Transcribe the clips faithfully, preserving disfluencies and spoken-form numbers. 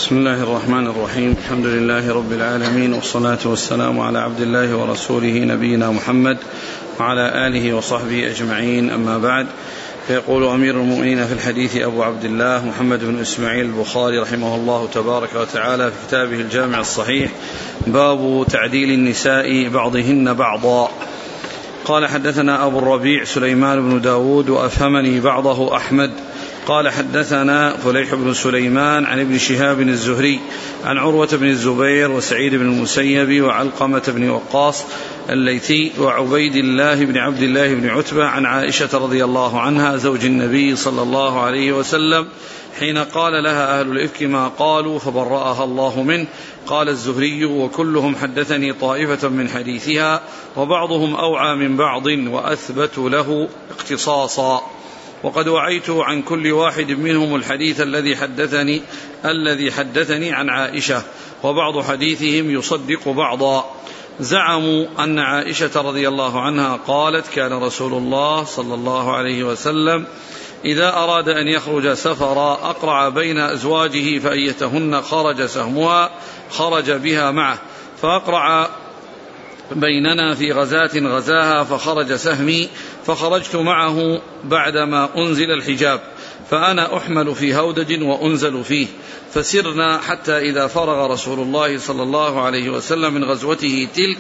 بسم الله الرحمن الرحيم. الحمد لله رب العالمين، والصلاة والسلام على عبد الله ورسوله نبينا محمد وعلى آله وصحبه أجمعين، أما بعد. فيقول أمير المؤمنين في الحديث أبو عبد الله محمد بن إسماعيل البخاري رحمه الله تبارك وتعالى في كتابه الجامع الصحيح: باب تعديل النساء بعضهن بعضا. قال: حدثنا أبو الربيع سليمان بن داود وأفهمني بعضه أحمد قال: حدثنا فليح بن سليمان عن ابن شهاب الزهري عن عروة بن الزبير وسعيد بن المسيب وعلقمة بن وقاص الليثي وعبيد الله بن عبد الله بن عتبة عن عائشة رضي الله عنها زوج النبي صلى الله عليه وسلم حين قال لها أهل الإفك ما قالوا فبرأها الله منه. قال الزهري: وكلهم حدثني طائفة من حديثها وبعضهم أوعى من بعض وأثبت له اختصاصا، وقد وعيت عن كل واحد منهم الحديث الذي حدثني الذي حدثني عن عائشة، وبعض حديثهم يصدق بعضا. زعموا أن عائشة رضي الله عنها قالت: كان رسول الله صلى الله عليه وسلم إذا أراد أن يخرج سفرا أقرع بين أزواجه فأيتهن خرج سهمها خرج بها معه، فأقرع بيننا في غزاة غزاها فخرج سهمي فخرجت معه بعدما أنزل الحجاب، فأنا أحمل في هودج وأنزل فيه، فسرنا حتى إذا فرغ رسول الله صلى الله عليه وسلم من غزوته تلك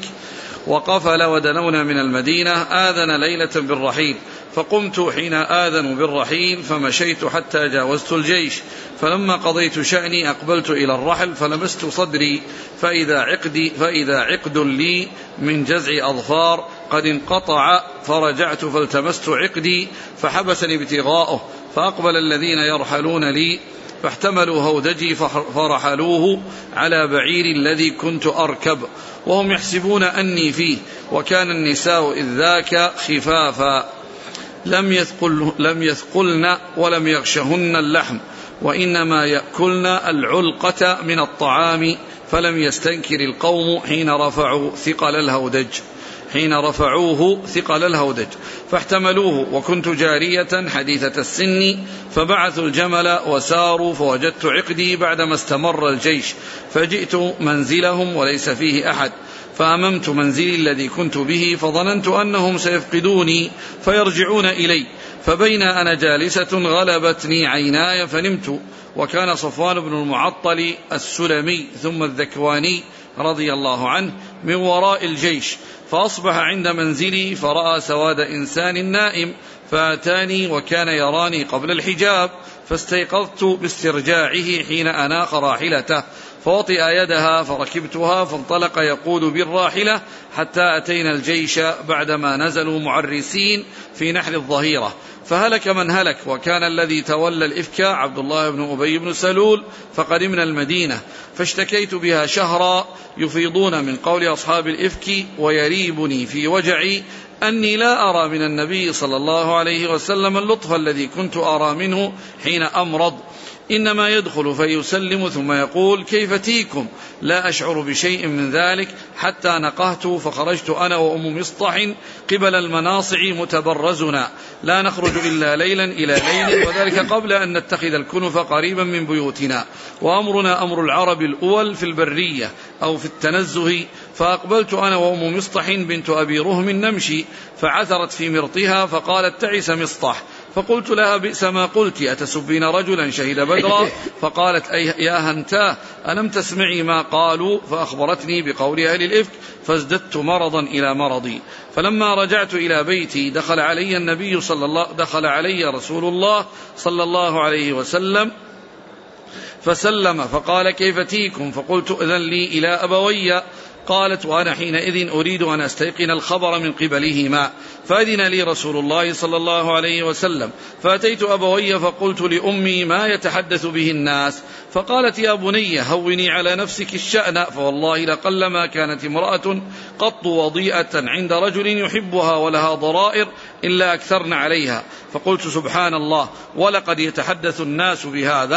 وقفل ودنونا من المدينة آذن ليلة بالرحيل، فقمت حين آذن بالرحيل فمشيت حتى جاوزت الجيش، فلما قضيت شأني أقبلت إلى الرحل فلمست صدري فإذا عقدي فإذا عقد لي من جزع أظفار قد انقطع، فرجعت فالتمست عقدي فحبسني ابتغاؤه، فأقبل الذين يرحلون لي فاحتملوا هودجي فرحلوه على بعير الذي كنت أركب، وهم يحسبون أني فيه، وكان النساء إذ ذاك خفافا لم يثقل لم يثقلن ولم يغشهن اللحم، وإنما يأكلن العلقة من الطعام، فلم يستنكر القوم حين رفعوا ثقل الهودج حين رفعوه ثقل الهودج فاحتملوه، وكنت جارية حديثة السن، فبعثوا الجمل وساروا، فوجدت عقدي بعدما استمر الجيش، فجئت منزلهم وليس فيه أحد، فأممت منزلي الذي كنت به، فظننت أنهم سيفقدوني فيرجعون إلي، فبين أنا جالسة غلبتني عيناي فنمت، وكان صفوان بن المعطل السلمي ثم الذكواني رضي الله عنه من وراء الجيش، فأصبح عند منزلي فرأى سواد إنسان نائم، فأتاني وكان يراني قبل الحجاب، فاستيقظت باسترجاعه حين أناخ راحلته، فوطئ يدها فركبتها، فانطلق يقود بالراحلة حتى أتينا الجيش بعدما نزلوا معرسين في نحر الظهيرة، فهلك من هلك، وكان الذي تولى الإفك عبد الله بن أبي بن سلول، فقدمنا المدينة فاشتكيت بها شهرا، يفيضون من قول أصحاب الإفك ويريبني في وجعي أني لا أرى من النبي صلى الله عليه وسلم اللطف الذي كنت أرى منه حين أمرض، إنما يدخل فيسلم ثم يقول: كيف تيكم؟ لا أشعر بشيء من ذلك حتى نقهت، فخرجت أنا وأم مصطح قبل المناصع متبرزنا، لا نخرج إلا ليلا إلى ليل، وذلك قبل أن نتخذ الكنف قريبا من بيوتنا، وأمرنا أمر العرب الأول في البرية أو في التنزه، فأقبلت أنا وأم مصطح بنت أبي رهم نمشي، فعثرت في مرطها فقالت: تعس مصطح، فقلت لها: بئس ما قلت، أتسبين رجلا شهد بدرا؟ فقالت: أي يا هنتاه، ألم تسمعي ما قالوا؟ فأخبرتني بقول أهل الإفك، فازددت مرضا إلى مرضي، فلما رجعت إلى بيتي دخل علي النبي صلى الله دخل علي رسول الله صلى الله عليه وسلم فسلم، فقال: كيف تيكم؟ فقلت: إذن لي إلى أبوي. قالت: وأنا حينئذ أريد أن أستيقن الخبر من قبلهما، فأذن لي رسول الله صلى الله عليه وسلم، فأتيت أبوي فقلت لأمي: ما يتحدث به الناس؟ فقالت: يا بني هوني على نفسك الشأن، فوالله لقلما كانت امرأة قط وضيئة عند رجل يحبها ولها ضرائر إلا أكثرن عليها. فقلت: سبحان الله، ولقد يتحدث الناس بهذا.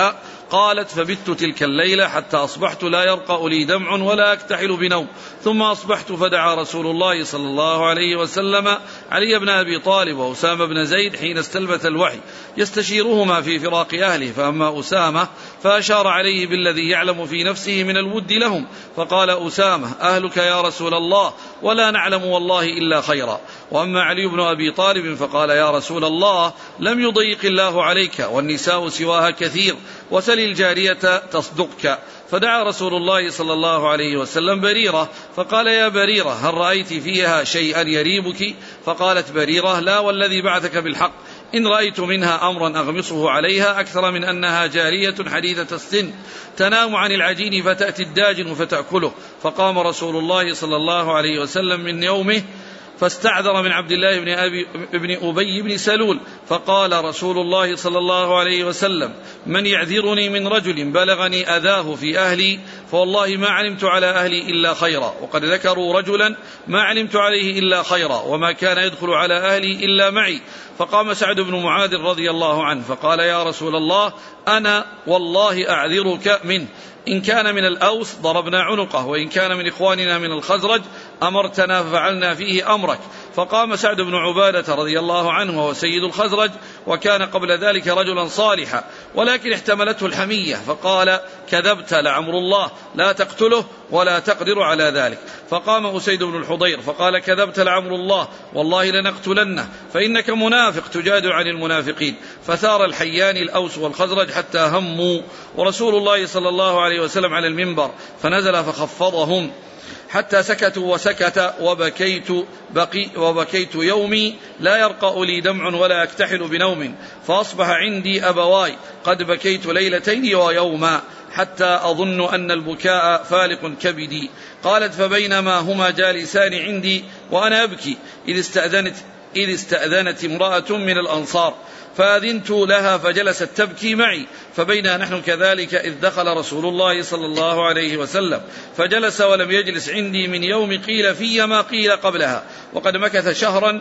قالت فبت تلك الليلة حتى أصبحت لا يرقأ لي دمع ولا أكتحل بنوم، ثم أصبحت فدعا رسول الله صلى الله عليه وسلم علي بن أبي طالب وأسامة بن زيد حين استلبث الوحي يستشيرهما في فراق أهله، فأما أسامة فأشار عليه بالذي يعلم في نفسه من الود لهم، فقال أسامة أهلك يا رسول الله ولا نعلم والله إلا خيرا. وأما علي بن أبي طالب فقال يا رسول الله لم يضيق الله عليك والنساء سواها كثير، وسل الجارية تصدقك. فدعا رسول الله صلى الله عليه وسلم بريرة فقال يا بريرة هل رأيت فيها شيئا يريبك؟ فقالت بريرة لا والذي بعثك بالحق إن رأيت منها أمرا أغمصه عليها أكثر من أنها جارية حديثة السن تنام عن العجين فتأتي الداجن فتأكله. فقام رسول الله صلى الله عليه وسلم من يومه فاستعذر من عبد الله بن, أبي بن أبي بن سلول، فقال رسول الله صلى الله عليه وسلم من يعذرني من رجل بلغني أذاه في أهلي فوالله ما علمت على أهلي إلا خيرا، وقد ذكروا رجلا ما علمت عليه إلا خيرا وما كان يدخل على أهلي إلا معي. فقام سعد بن معاذ رضي الله عنه فقال يا رسول الله أنا والله أعذرك منه، إن كان من الأوس ضربنا عنقه وإن كان من إخواننا من الخزرج أمرتنا ففعلنا فيه أمرك. فقام سعد بن عبادة رضي الله عنه وهو سيد الخزرج وكان قبل ذلك رجلا صالحا ولكن احتملته الحمية فقال كذبت لعمر الله لا تقتله ولا تقدر على ذلك. فقام أسيد بن الحضير فقال كذبت لعمر الله والله لنقتلنه فإنك منافق تجادل عن المنافقين. فثار الحيان الأوس والخزرج حتى هموا ورسول الله صلى الله عليه وسلم على المنبر فنزل فخفضهم حتى سكتوا وسكت وبكيت, بقي وبكيت يومي لا يرقأ لي دمع ولا أكتحل بنوم، فأصبح عندي أبواي قد بكيت ليلتين ويوما حتى أظن أن البكاء فالق كبدي. قالت فبينما هما جالسان عندي وأنا أبكي إذ استأذنت, إذ استأذنت امرأة من الأنصار فأذنت لها فجلست تبكي معي، فبينا نحن كذلك إذ دخل رسول الله صلى الله عليه وسلم فجلس ولم يجلس عندي من يوم قيل في ما قيل قبلها، وقد مكث شهرا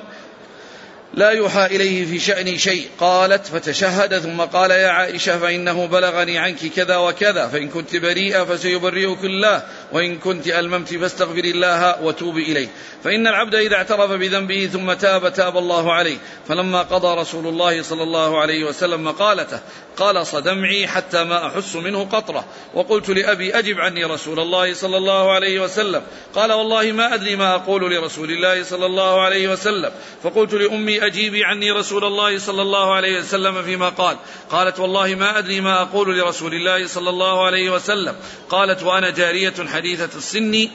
لا يوحى إليه في شأن شيء. قالت فتشهد ثم قال يا عائشة فإنه بلغني عنك كذا وكذا، فإن كنت بريئة فسيبرئك الله، وإن كنت ألممت فاستغفر الله وتوب إليه، فإن العبد إذا اعترف بذنبه ثم تاب تاب الله عليه. فلما قضى رسول الله صلى الله عليه وسلم مقالته قلص دمعي حتى ما أحس منه قطرة، وقلت لأبي أجب عني رسول الله صلى الله عليه وسلم، قال والله ما أدري ما أقول لرسول الله صلى الله عليه وسلم. فقلت لأمي أجيبي عني رسول الله صلى الله عليه وسلم فيما قال، قالت والله ما أدري ما أقول لرسول الله صلى الله عليه وسلم. قالت وأنا جارية حديثة السن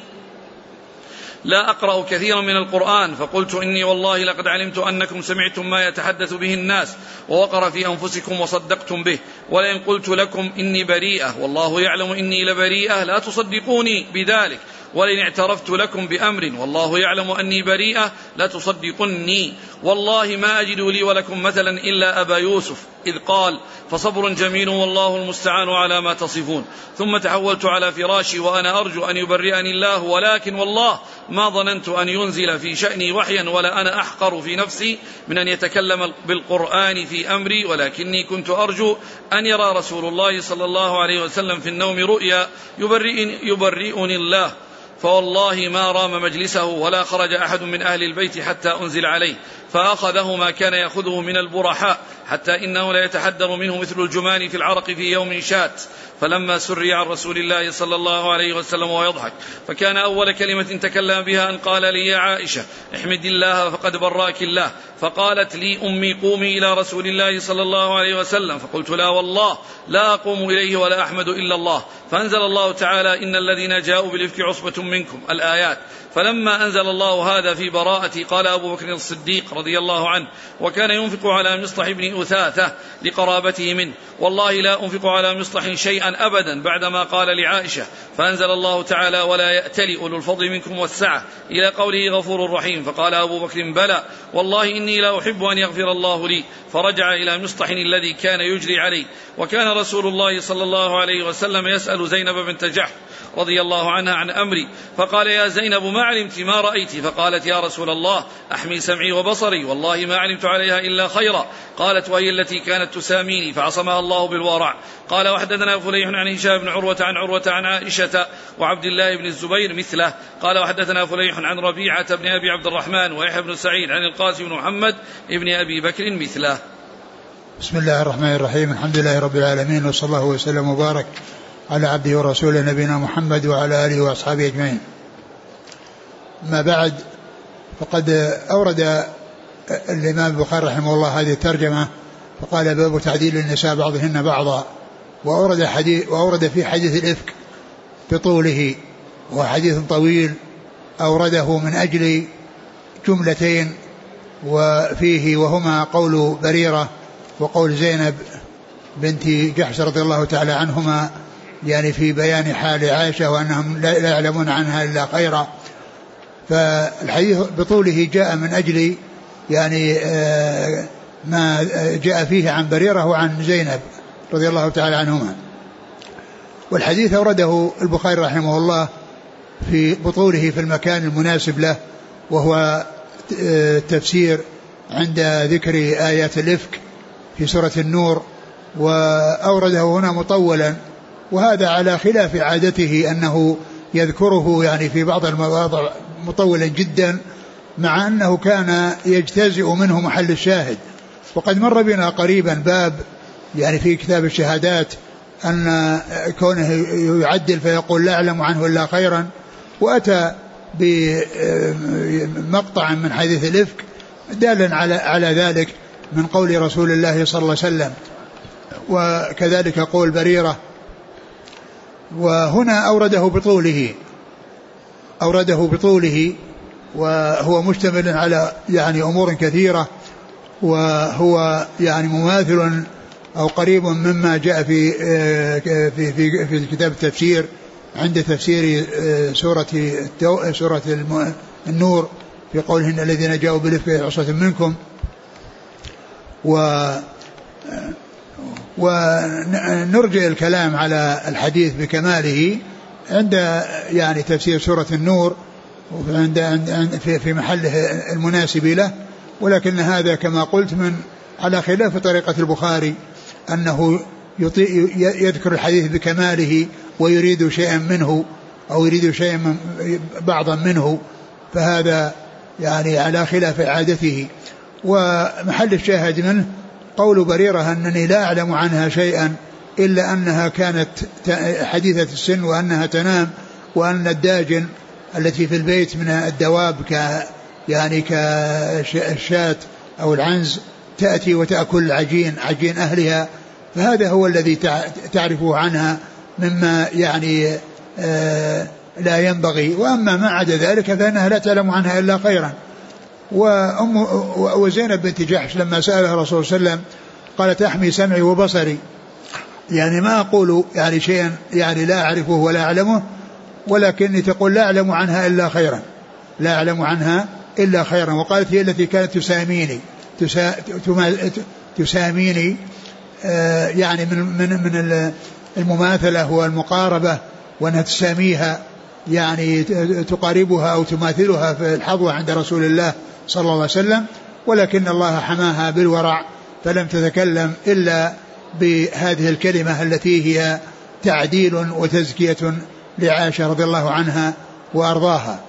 لا أقرأ كثيرا من القرآن، فقلت إني والله لقد علمت أنكم سمعتم ما يتحدث به الناس ووقر في أنفسكم وصدقتم به، ولئن قلت لكم إني بريئة والله يعلم إني لبريئة لا تصدقوني بذلك، ولئن اعترفت لكم بأمر والله يعلم أني بريئة لا تصدقني، والله ما أجد لي ولكم مثلا إلا أبا يوسف إذ قال فصبر جميل والله المستعان على ما تصفون. ثم تحولت على فراشي وأنا أرجو أن يبرئني الله، ولكن والله ما ظننت أن ينزل في شأني وحيا ولا أنا أحقر في نفسي من أن يتكلم بالقرآن في أمري، ولكني كنت أرجو أن يرى رسول الله صلى الله عليه وسلم في النوم رؤيا يبرئني, يبرئني الله، فوالله ما رام مجلسه ولا خرج أحد من أهل البيت حتى أنزل عليه، فأخذه ما كان يأخذه من البرحاء حتى إنه لا يتحدر منه مثل الجمان في العرق في يوم شات. فلما سري عن رسول الله صلى الله عليه وسلم ويضحك فكان أول كلمة تكلم بها أن قال لي يا عائشة احمد الله فقد براك الله. فقالت لي أمي قومي إلى رسول الله صلى الله عليه وسلم، فقلت لا والله لا أقوم إليه ولا أحمد إلا الله. فأنزل الله تعالى إن الذين جاءوا بالإفك عصبة منكم الآيات. فلما أنزل الله هذا في براءتي قال أبو بكر الصديق رضي الله عنه وكان ينفق على مصطح بن أثاثة لقرابته منه، والله لا أنفق على مصطح شيئا أبدا بعدما قال لعائشة. فأنزل الله تعالى ولا يأتل أولو الفضل منكم والسعة إلى قوله غفور رحيم، فقال أبو بكر بلى والله إني لا أحب أن يغفر الله لي، فرجع إلى مصطح الذي كان يجري عليه. وكان رسول الله صلى الله عليه وسلم يسأل زينب بنت جحش رضي الله عنها عن أمري، فقال يا زينب ما علمت ما رأيت؟ فقالت يا رسول الله أحمي سمعي وبصري والله ما علمت عليها إلا خيرا. قالت وهي التي كانت تساميني فعصمها الله بالورع. قال وحدثنا فليح عن هشام بن عروة عن عروة عن عائشة وعبد الله بن الزبير مثله. قال وحدثنا فليح عن ربيعة بن أبي عبد الرحمن ويحيى بن سعيد عن القاسم بن محمد ابن أبي بكر مثله. بسم الله الرحمن الرحيم. الحمد لله رب العالمين، وصلى الله وسلم وبارك على عبده ورسوله نبينا محمد وعلى آله وأصحابه أجمعين. ما بعد، فقد أورد الإمام البخاري رحمه الله هذه الترجمة فقال باب تعديل النساء بعضهن بعضا، وأورد, حديث وأورد في حديث الإفك بطوله، وحديث طويل أورده من أجل جملتين وفيه، وهما قول بريرة وقول زينب بنت جحش رضي الله تعالى عنهما، يعني في بيان حال عائشة وأنهم لا يعلمون عنها إلا خيرا. فالحديث بطوله جاء من أجل يعني ما جاء فيه عن بريرة وعن زينب رضي الله تعالى عنهما. والحديث أورده البخاري رحمه الله في بطوله في المكان المناسب له، وهو التفسير عند ذكر آيات الإفك في سورة النور، وأورده هنا مطولا، وهذا على خلاف عادته أنه يذكره يعني في بعض المواضع مطولا جدا، مع أنه كان يجتزئ منه محل الشاهد. وقد مر بنا قريبا باب يعني في كتاب الشهادات أن كونه يعدل فيقول لا أعلم عنه إلا خيرا، وأتى بمقطع من حديث الإفك دالا على على ذلك من قول رسول الله صلى الله عليه وسلم، وكذلك قول بريرة. وهنا أورده بطوله أورده بطوله وهو مشتمل على يعني أمور كثيرة، وهو يعني مماثل أو قريب مما جاء في في في, في كتاب التفسير عند تفسير سورة سورة النور في قولهن الذين جاءوا بالإفك عصبة منكم. و ونرجع الكلام على الحديث بكماله عند يعني تفسير سورة النور عند في محله المناسب له، ولكن هذا كما قلت من على خلاف طريقة البخاري أنه يذكر الحديث بكماله ويريد شيئا منه أو يريد شيئا بعضا منه، فهذا يعني على خلاف عادته. ومحل الشاهد منه قول بريرة أنني لا أعلم عنها شيئا إلا أنها كانت حديثة السن وأنها تنام، وأن الداجن التي في البيت من الدواب ك يعني كالشاة أو العنز تأتي وتأكل عجين عجين أهلها، فهذا هو الذي تعرفه عنها مما يعني آه لا ينبغي. وأما ما عدا ذلك فإنها لا تعلم عنها إلا خيرا. وأم وزينب بنت جحش لما سألها الرسول صلى الله عليه وسلم قالت أحمي سمعي وبصري، يعني ما أقول يعني شيئا يعني لا أعرفه ولا أعلمه، ولكني تقول لا أعلم عنها إلا خيرا، لا أعلم عنها إلا خيرا. وقالت هي التي كانت تساميني تسا تساميني آه يعني من من من المماثلة والمقاربة، وأنها تساميها يعني تقاربها أو تماثلها في الحظوة عند رسول الله صلى الله عليه وسلم، ولكن الله حماها بالورع فلم تتكلم إلا بهذه الكلمة التي هي تعديل وتزكية لعائشة رضي الله عنها وأرضاها.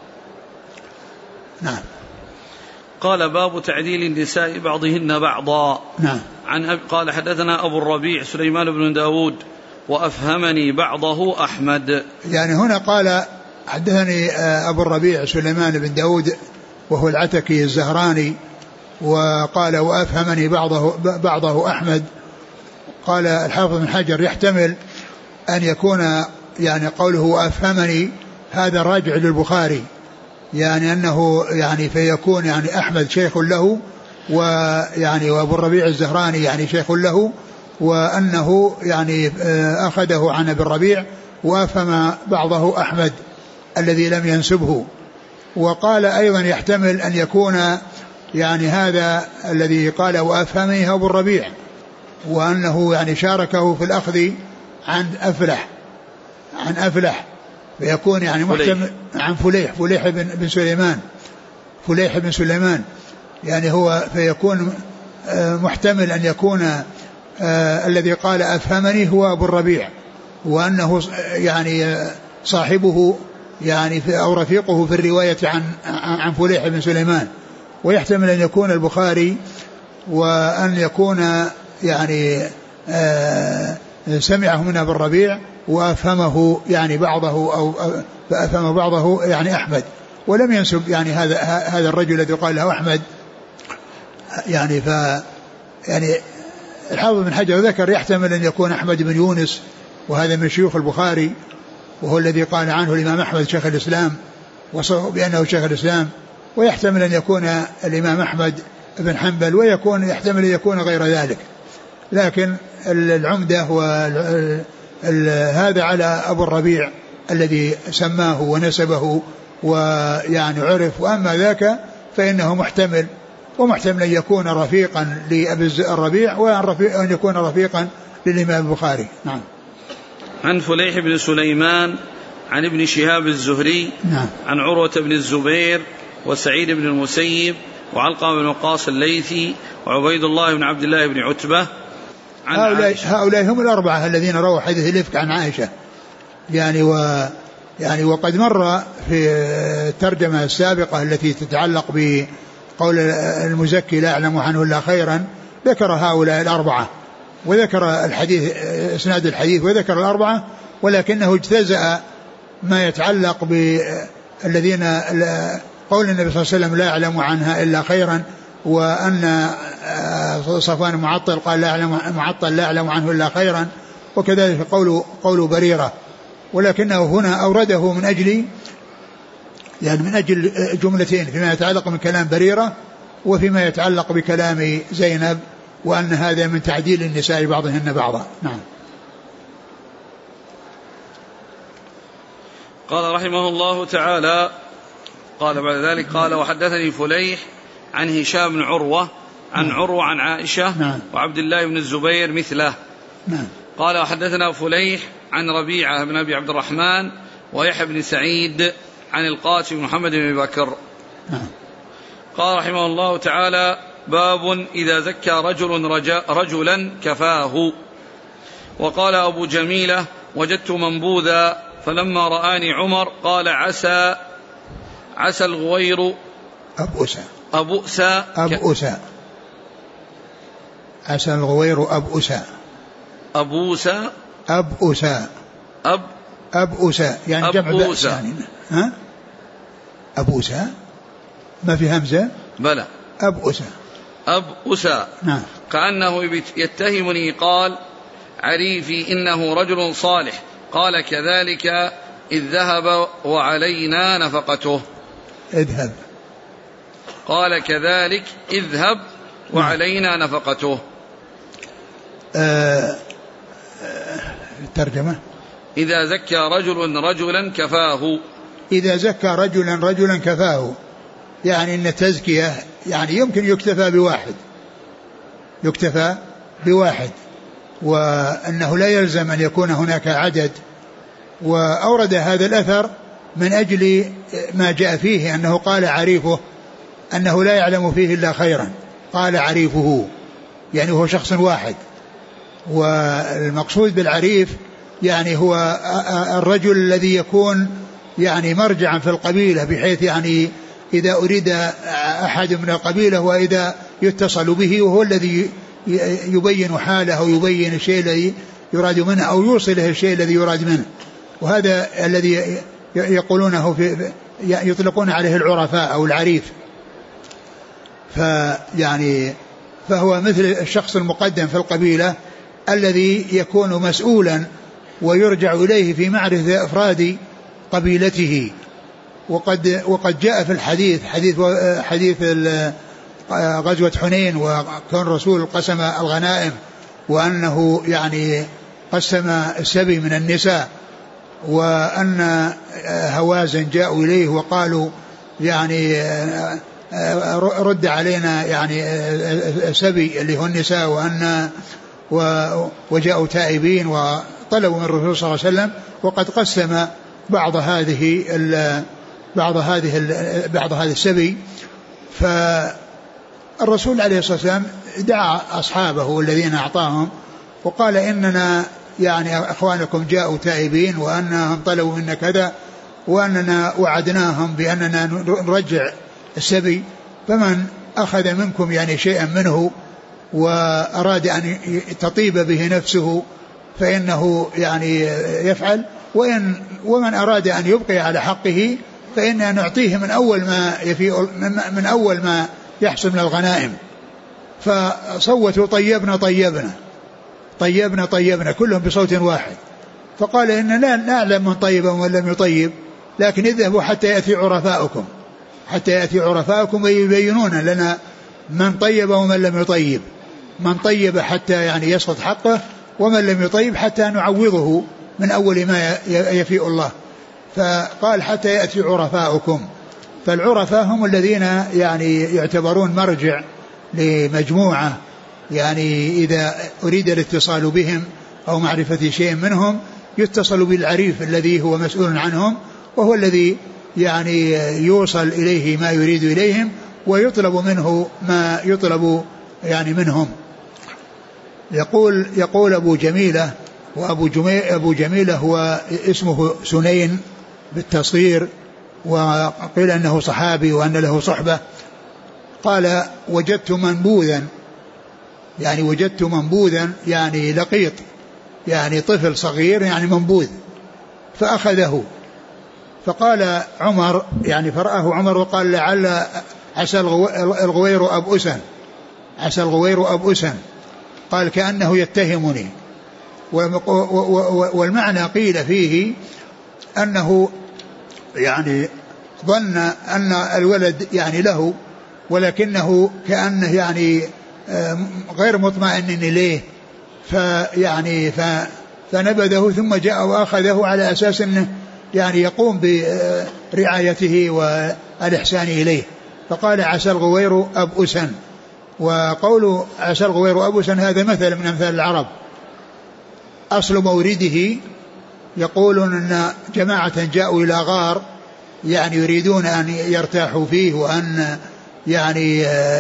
نعم. قال باب تعديل النساء بعضهن بعضا. نعم. عن أب قال حدثنا أبو الربيع سليمان بن داود وأفهمني بعضه أحمد. يعني هنا قال حدثني أبو الربيع سليمان بن داود وهو العتكي الزهراني، وقال وأفهمني بعضه, بعضه أحمد. قال الحافظ بن حجر يحتمل أن يكون يعني قوله وأفهمني هذا راجع للبخاري، يعني أنه يعني فيكون يعني أحمد شيخ له، ويعني وأبو الربيع الزهراني يعني شيخ له، وأنه يعني أخذه عن أبي الربيع وأفهم بعضه أحمد الذي لم ينسبه. وقال أيضا يحتمل أن يكون يعني هذا الذي قال وأفهمه أبو الربيع، وأنه يعني شاركه في الأخذ عن أفلح. عن أفلح فيكون يعني محتمل عن فليح فليح بن, بن سليمان فليح بن سليمان يعني هو فيكون محتمل أن يكون آه الذي قال أفهمني هو أبو الربيع وأنه يعني صاحبه يعني أو رفيقه في الرواية عن عن فليح بن سليمان. ويحتمل أن يكون البخاري وأن يكون يعني آه سمعه من أبو الربيع وأفهمه يعني بعضه أو أفهم بعضه يعني أحمد ولم ينسب يعني هذا هذا الرجل الذي قال له أحمد يعني ف يعني الحافظ بن حجر ذكر يحتمل أن يكون أحمد بن يونس وهذا من شيوخ البخاري وهو الذي قال عنه الإمام أحمد شيخ الإسلام وصفه بأنه شيخ الإسلام. ويحتمل أن يكون الإمام أحمد بن حنبل ويكون يحتمل أن يكون غير ذلك. لكن العمدة وهذا على أبو الربيع الذي سماه ونسبه ويعني عرف. وأما ذاك فإنه محتمل ومحتمل أن يكون رفيقا لأبي الربيع وأن يكون رفيقا للإمام البخاري. نعم. عن فليح بن سليمان عن ابن شهاب الزهري نعم. عن عروة بن الزبير وسعيد بن المسيب وعلقمة بن وقاص الليثي وعبيد الله بن عبد الله بن عتبة عن هؤلاء, هؤلاء هم الأربعة الذين رووا حديث الإفك عن عائشة يعني و يعني وقد مر في الترجمة السابقة التي تتعلق بقول المزكي لا أعلم عنه إلا خيرا ذكر هؤلاء الأربعة وذكر الحديث إسناد الحديث وذكر الأربعة ولكنه اجتزأ ما يتعلق بالذين قول النبي صلى الله عليه وسلم لا أعلم عنها إلا خيرا وأن صفوان معطل قال لا أعلم معطل لا أعلم عنه إلا خيرا وكذلك قول قول بريرة. ولكنه هنا أورده من أجل يعني من أجل جملتين فيما يتعلق من كلام بريرة وفيما يتعلق بكلام زينب وأن هذا من تعديل النساء بعضهن بعضا. نعم. قال رحمه الله تعالى قال بعد ذلك قال وحدثني فليح عن هشام بن عروة عن نعم. عروة عن عائشة نعم. وعبد الله بن الزبير مثله. نعم. قال وحدثنا فليح عن ربيعة بن أبي عبد الرحمن ويحيى بن سعيد عن القاسم محمد بن بكر. نعم. قال رحمه الله تعالى باب إذا زكى رجل رجلا كفاه. وقال أبو جميلة وجدت منبوذا فلما رآني عمر قال عسى عسى الغوير أبؤسا أبؤسا أبؤسا عسى الغوير أبؤسا أبوسا أبؤسا أب أبؤسا يعني جمع بأس يعني. ها أبؤسا ما في همزة بلى أبؤسا أبؤسا نعم. كأنه يتهمني قال عريفي إنه رجل صالح قال كذلك إذ ذهب وعلينا نفقته. اذهب قال كذلك اذهب وعلينا نفقته. آه آه الترجمة إذا زكى رجل رجلا كفاه. إذا زكى رجلا رجلا كفاه يعني إن التزكية يعني يمكن يكتفى بواحد يكتفى بواحد وأنه لا يلزم أن يكون هناك عدد. وأورد هذا الأثر من أجل ما جاء فيه أنه قال عريفه أنه لا يعلم فيه إلا خيرا قال عريفه يعني هو شخص واحد. والمقصود بالعريف يعني هو الرجل الذي يكون يعني مرجعا في القبيلة بحيث يعني إذا أريد أحد من القبيلة وإذا يتصل به وهو الذي يبين حاله أو يبين الشيء الذي يراد منه أو يوصله الشيء الذي يراد منه. وهذا الذي يقولونه في يطلقون عليه العرفاء أو العريف. فيعني فهو مثل الشخص المقدم في القبيلة الذي يكون مسؤولا ويرجع إليه في معرفة أفراد قبيلته. وقد وقد جاء في الحديث حديث حديث غزوة حنين وكان الرسول قسم الغنائم وأنه يعني قسم السبي من النساء وأن هوازن جاءوا إليه وقالوا يعني رد علينا يعني السبي اللي هو النساء وأن وجاءوا تائبين. طلبوا من الرسول صلى الله عليه وسلم، وقد قسم بعض هذه بعض هذه بعض هذه السبي. فالرسول عليه الصلاة والسلام دعا أصحابه الذين أعطاهم وقال إننا يعني أخوانكم جاءوا تائبين وأنهم طلبوا منا كذا وأننا وعدناهم بأننا نرجع السبي، فمن أخذ منكم يعني شيئا منه وأراد أن تطيب به نفسه فإنه يعني يفعل، وإن ومن أراد أن يبقي على حقه فإننا نعطيه من أول ما يفي من أول ما يحصل من الغنائم. فصوتوا طيبنا طيبنا طيبنا طيبنا كلهم بصوت واحد. فقال إن لا نعلم من طيب ومن لم يطيب، لكن اذهبوا حتى يأتي عرفاؤكم حتى يأتي عرفاؤكم ويبينون لنا من طيب ومن لم يطيب، من طيب حتى يعني يسقط حقه، ومن لم يطيب حتى نعوضه من أول ما يفيء الله. فقال حتى يأتي عرفاؤكم، فالعرفاء هم الذين يعني يعتبرون مرجع لمجموعة، يعني إذا أريد الاتصال بهم أو معرفة شيء منهم يتصل بالعريف الذي هو مسؤول عنهم، وهو الذي يعني يوصل إليه ما يريد إليهم ويطلب منه ما يطلب يعني منهم. يقول يقول أبو جميلة، وأبو أبو جميلة هو اسمه سنين بالتصغير، وقيل أنه صحابي وأن له صحبة. قال وجدت منبوذا، يعني وجدت منبوذا يعني لقيط، يعني طفل صغير يعني منبوذ، فأخذه. فقال عمر يعني فرآه عمر وقال لعل عسى الغوير أبؤسا عسى الغوير أبؤسا قال كأنه يتهمني. والمعنى قيل فيه أنه يعني ظن أن الولد يعني له، ولكنه كأنه يعني غير مطمئن إليه، فيعني فنبذه ثم جاء وأخذه على أساس أنه يعني يقوم برعايته والإحسان إليه. فقال عسى الغوير أبؤسا. وقول عسى الغوير أبؤسا هذا مثل من أمثال العرب، أصل مورده يقولون أن جماعة جاءوا إلى غار يعني يريدون أن يرتاحوا فيه وأن يعني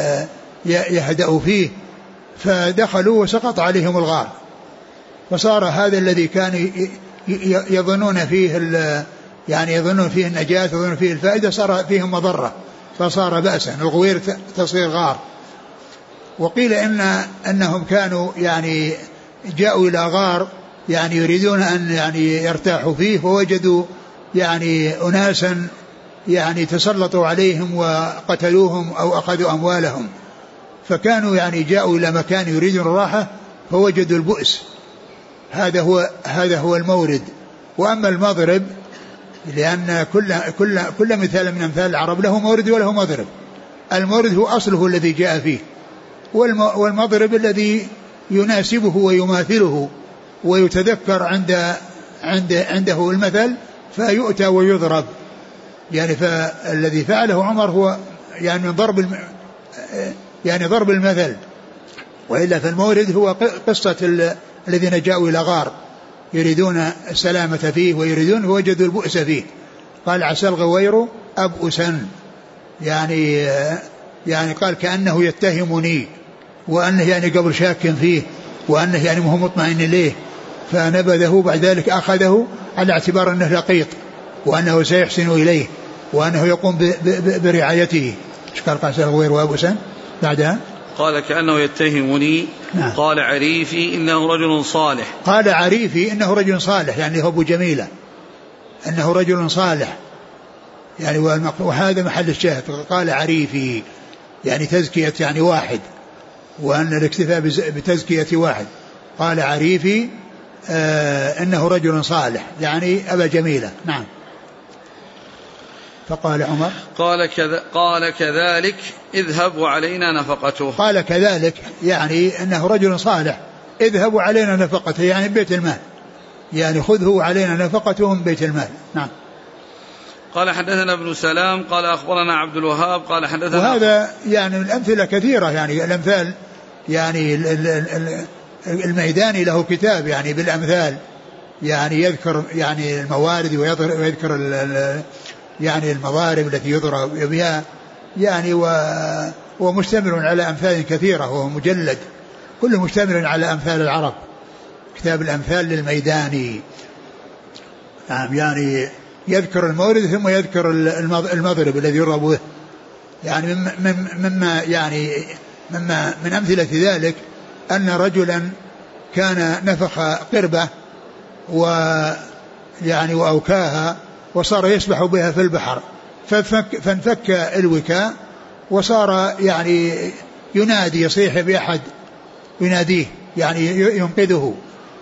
يهدأوا فيه، فدخلوا وسقط عليهم الغار، فصار هذا الذي كان يظنون فيه يعني يظنون فيه النجاة يظنون فيه الفائدة صار فيهم مضرة، فصار بأسا. الغوير تصير غار. وقيل إن أنهم كانوا يعني جاءوا إلى غار يعني يريدون أن يعني يرتاحوا فيه، فوجدوا يعني أناسا يعني تسلطوا عليهم وقتلوهم أو أخذوا أموالهم، فكانوا يعني جاءوا إلى مكان يريدون الراحة فوجدوا البؤس. هذا هو هذا هو المورد. وأما المضرب لأن كل كل كل مثال من أمثال العرب له مورد وله مضرب. المورد هو أصله الذي جاء فيه، والمضرب الذي يناسبه ويماثله ويتذكر عند عند عنده المثل فيؤتى ويضرب. يعني فالذي فعله عمر هو يعني ضرب الم... يعني ضرب المثل، وإلا فالمورد هو قصة ال... الذين جاءوا إلى غار يريدون السلامة فيه ويريدون وجدوا البؤس فيه. قال عسى الغوير أبؤسا، يعني يعني قال كأنه يتهمني وأنه يعني قبل شاك فيه وأنه يعني مو مطمئن إليه، فنبذه بعد ذلك أخذه على اعتبار أنه لقيط وأنه سيحسن إليه وأنه يقوم ب... ب... برعايته. ايش قال عسى الغوير وأبؤسا بعدها؟ قال كأنه يتهمني. نعم. قال عريفي إنه رجل صالح. قال عريفي إنه رجل صالح، يعني هو أبو جميلة إنه رجل صالح، يعني وهذا محل الشاهد. قال عريفي يعني تزكية يعني واحد، وأن الاكتفاء بتزكية واحد. قال عريفي آه إنه رجل صالح يعني أبا جميلة. نعم. فقال عمر قال, كذا قال كذلك اذهب وعلينا نفقته. قال كذلك يعني أنه رجل صالح، اذهب علينا نفقته يعني بيت المال، يعني خذه علينا نفقته من بيت المال. نعم. قال حدثنا ابن سلام قال أخبرنا عبد الوهاب قال حدثنا. وهذا يعني الأمثلة كثيرة، يعني الأمثال يعني الميداني له كتاب يعني بالأمثال، يعني يذكر يعني الموارد ويذكر يعني المضارب التي يضرب بها يعني، ومشتمل على أمثال كثيرة، وهو مجلد كله مشتمل على أمثال العرب، كتاب الأمثال للميداني. نعم يعني يذكر المورد ثم يذكر المضرب الذي يضرب به. يعني مما يعني مما من أمثلة ذلك أن رجلا كان نفخ قربة ويعني وأوكاها وصار يسبح بها في البحر، فانفك, فانفك الوكاء وصار يعني ينادي يصيح بأحد يناديه يعني ينقذه،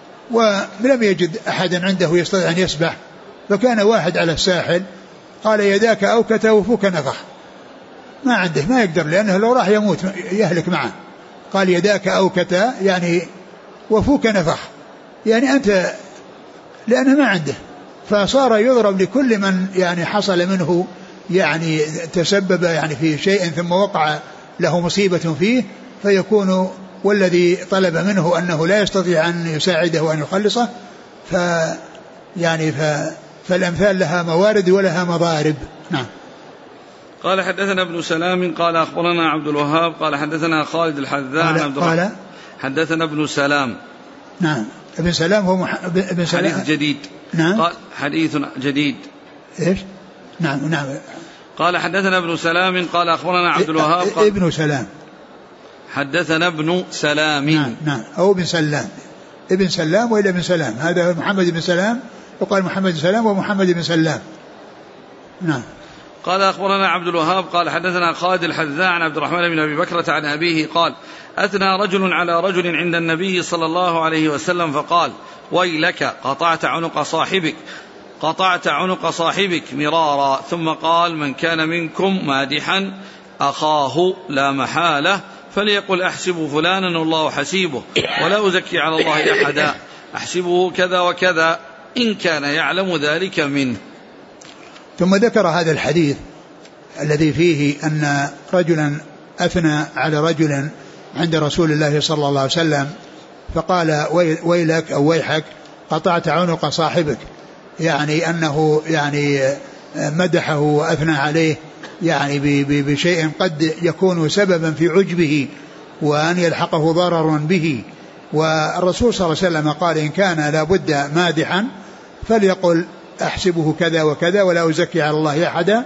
ولم يجد أحدا عنده يستطيع أن يسبح، فكان واحد على الساحل قال يداك أوكته وفوك نفخ، ما عنده ما يقدر لأنه لو راح يموت يهلك معه، قال يداك أوكته يعني وفوك نفخ، يعني أنت لأنه ما عنده، فصار يضرب لكل من يعني حصل منه يعني تسبب يعني في شيء ثم وقع له مصيبة فيه، فيكون والذي طلب منه أنه لا يستطيع أن يساعده وأن يخلصه، ف يعني ف فالأمثال لها موارد ولها مضارب. نعم. قال حدثنا ابن سلام قال أخبرنا عبد الوهاب قال حدثنا خالد الحذاء عن عبد الرحمن. حدثنا ابن سلام. نعم. ابن سلام هو مح... ابن سلام حديث جديد. نعم. قال حديث جديد. ايش؟ نعم نعم. قال حدثنا ابن سلام قال أخبرنا عبد الوهاب قال ابن سلام. حدثنا ابن سلام. نعم نعم أو ابن سلام، ابن سلام وإلى ابن سلام، هذا محمد بن سلام وقال محمد بن سلام ومحمد بن سلام. نعم. قال أخبرنا عبد الوهاب قال حدثنا خالد الحذاء عن عبد الرحمن بن أبي بكرة عن أبيه قال أثنى رجل على رجل عند النبي صلى الله عليه وسلم فقال ويلك قطعت عنق صاحبك قطعت عنق صاحبك مرارا، ثم قال من كان منكم مادحا أخاه لا محالة فليقل أحسب فلانا والله حسيبه ولا أزكي على الله أحدا، أحسبه كذا وكذا إن كان يعلم ذلك منه. ثم ذكر هذا الحديث الذي فيه أن رجلا أثنى على رجل عند رسول الله صلى الله عليه وسلم فقال ويلك أو ويحك قطعت عنق صاحبك، يعني أنه يعني مدحه وأثنى عليه يعني بشيء قد يكون سببا في عجبه وأن يلحقه ضرر به. والرسول صلى الله عليه وسلم قال إن كان لابد مادحا فليقل أحسبه كذا وكذا ولا أزكي على الله أحدا،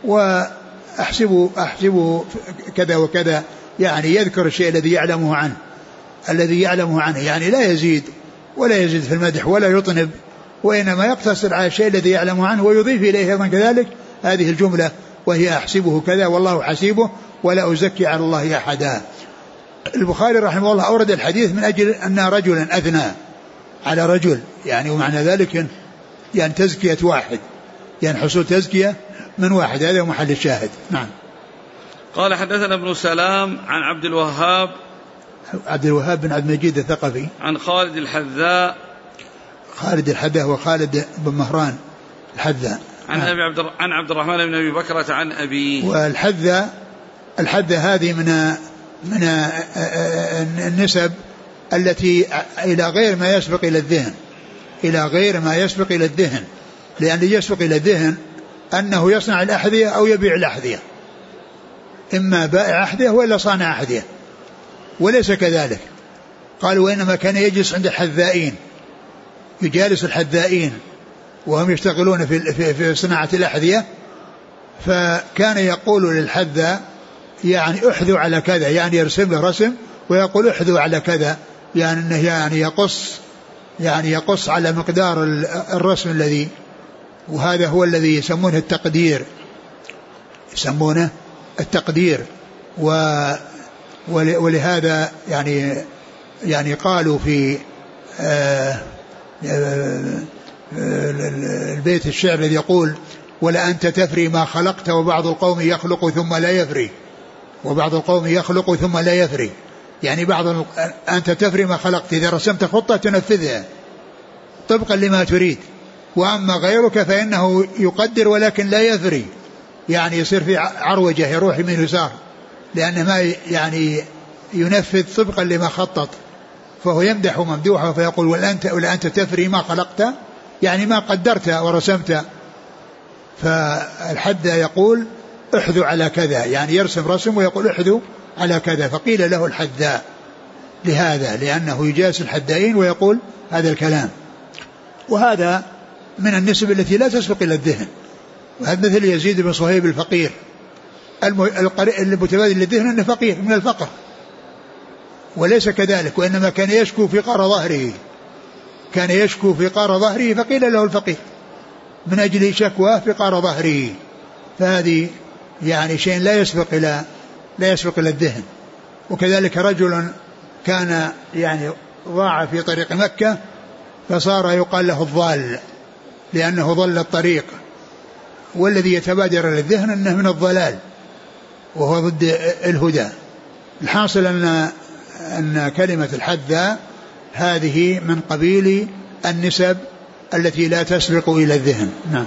وأحسبه أحسبه كذا وكذا، يعني يذكر الشيء الذي يعلمه عنه الذي يعلمه عنه يعني لا يزيد ولا يزيد في المدح ولا يطنب، وإنما يقتصر على الشيء الذي يعلمه عنه ويضيف إليه أيضا كذلك هذه الجملة وهي أحسبه كذا والله حسيبه ولا أزكي على الله أحدا. البخاري رحمه الله أورد الحديث من أجل أن رجلا أثنى على رجل، يعني ومعنى ذلك يعني تزكية واحد، يعني حصول تزكية من واحد، هذا محل الشاهد. نعم. قال حدثنا ابن سلام عن عبد الوهاب عبد الوهاب بن عبد المجيد الثقفي عن خالد الحذاء خالد الحذاء وخالد بن مهران الحذاء عن أبي عبد عن عبد الرحمن بن أبي بكرة عن أبيه. والحذاء الحذاء هذه من من النسب التي إلى غير ما يسبق إلى الذهن إلى غير ما يسبق إلى الذهن لأن يسبق إلى الذهن أنه يصنع الأحذية أو يبيع الأحذية، إما بائع أحذية ولا صانع أحذية، وليس كذلك. قالوا وإنما كان يجلس عند الحذائين، يجالس الحذائين وهم يشتغلون في في صناعة الأحذية، فكان يقول للحذاء يعني احذوا على كذا، يعني يرسم له رسم ويقول احذوا على كذا، يعني انه يعني يقص يعني يقص على مقدار الرسم الذي، وهذا هو الذي يسمونه التقدير يسمونه التقدير و ولهذا يعني يعني قالوا في آه البيت الشعر الذي يقول ولا أنت تفري ما خلقت وبعض القوم يخلق ثم لا يفري وبعض القوم يخلق ثم لا يفري، يعني بعض أنت تفري ما خلقت، إذا رسمت خطة تنفذها طبقا لما تريد، وأما غيرك فإنه يقدر ولكن لا يفري، يعني يصير في عروجة يروح من يسار لأنه ما يعني ينفذ طبقا لما خطط فهو يمدح ممدوحه فيقول والأنت, والأنت تفري ما خلقت، يعني ما قدرت ورسمت. فالحدى يقول احذو على كذا، يعني يرسم رسم ويقول احذو على كذا، فقيل له الحذاء لهذا، لأنه يجاس الحدائين ويقول هذا الكلام. وهذا من النسب التي لا تسبق إلى الذهن، وهذا مثل يزيد بن صهيب الفقير المتبادل للذهن أنه فقير من الفقر، وليس كذلك، وإنما كان يشكو في قار ظهره، كان يشكو في قار ظهره فقيل له الفقير من أجل شكواه في قار ظهره. فهذه يعني شيء لا يسبق إلى لا يسبق إلى الذهن. وكذلك رجل كان يعني ضاع في طريق مكة فصار يقال له الضال لأنه ضل الطريق، والذي يتبادر للذهن أنه من الضلال وهو ضد الهدى. الحاصل أن أن كلمة الحذاء هذه من قبيل النسب التي لا تسبق إلى الذهن. نعم.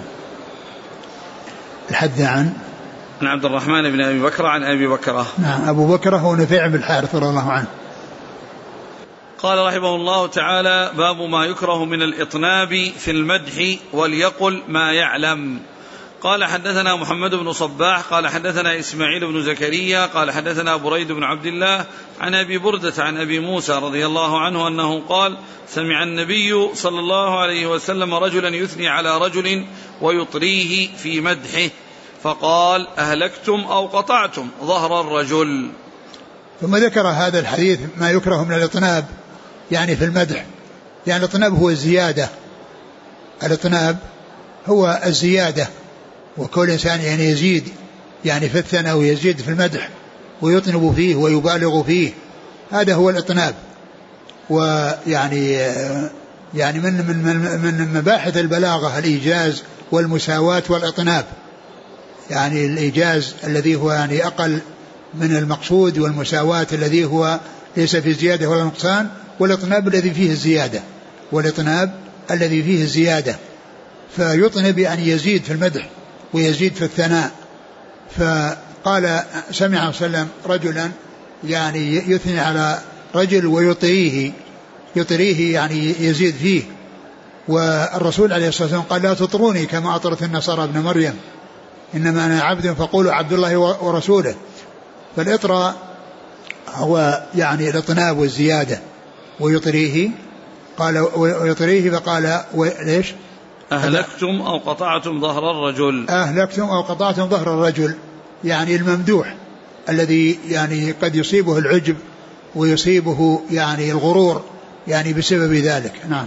الحذاء عن عن عبد الرحمن بن أبي بكر عن أبي بكرة. نعم. أبو بكرة هو نفيع بن الحارث رضي الله عنه. قال رحمه الله تعالى: باب ما يكره من الإطناب في المدح وليقل ما يعلم. قال حدثنا محمد بن صباح قال حدثنا إسماعيل بن زكريا قال حدثنا بريد بن عبد الله عن أبي بردة عن أبي موسى رضي الله عنه أنه قال: سمع النبي صلى الله عليه وسلم رجلا يثني على رجل ويطريه في مدحه فقال: أهلكتم أو قطعتم ظهر الرجل. ثم ذكر هذا الحديث ما يكره من الإطناب يعني في المدح. يعني الإطناب هو الزيادة، الإطناب هو الزيادة، وكل إنسان يعني يزيد يعني في الثناء ويزيد في المدح ويطنب فيه ويبالغ فيه، هذا هو الإطناب. ويعني يعني من من من, من مباحث البلاغة الإيجاز والمساواة والإطناب، يعني الإيجاز الذي هو يعني أقل من المقصود، والمساواة الذي هو ليس في زيادة ولا نقصان، والإطناب الذي فيه الزيادة، والإطناب الذي فيه الزيادة. فيطنب يعني يزيد في المدح ويزيد في الثناء. فقال سمع صلى الله عليه وسلم رجلا يعني يثني على رجل ويطريه، يطريه يعني يزيد فيه. والرسول عليه الصلاة والسلام قال: لا تطروني كما أطرت النصارى ابن مريم، إنما أنا عبد فقولوا عبد الله ورسوله. فالإطراء هو يعني الإطناب والزيادة. ويطريه قال ويطريه فقال ليش؟ أهلكتم أو قطعتم ظهر الرجل. أهلكتم أو قطعتم ظهر الرجل، يعني الممدوح الذي يعني قد يصيبه العجب ويصيبه يعني الغرور يعني بسبب ذلك. نعم.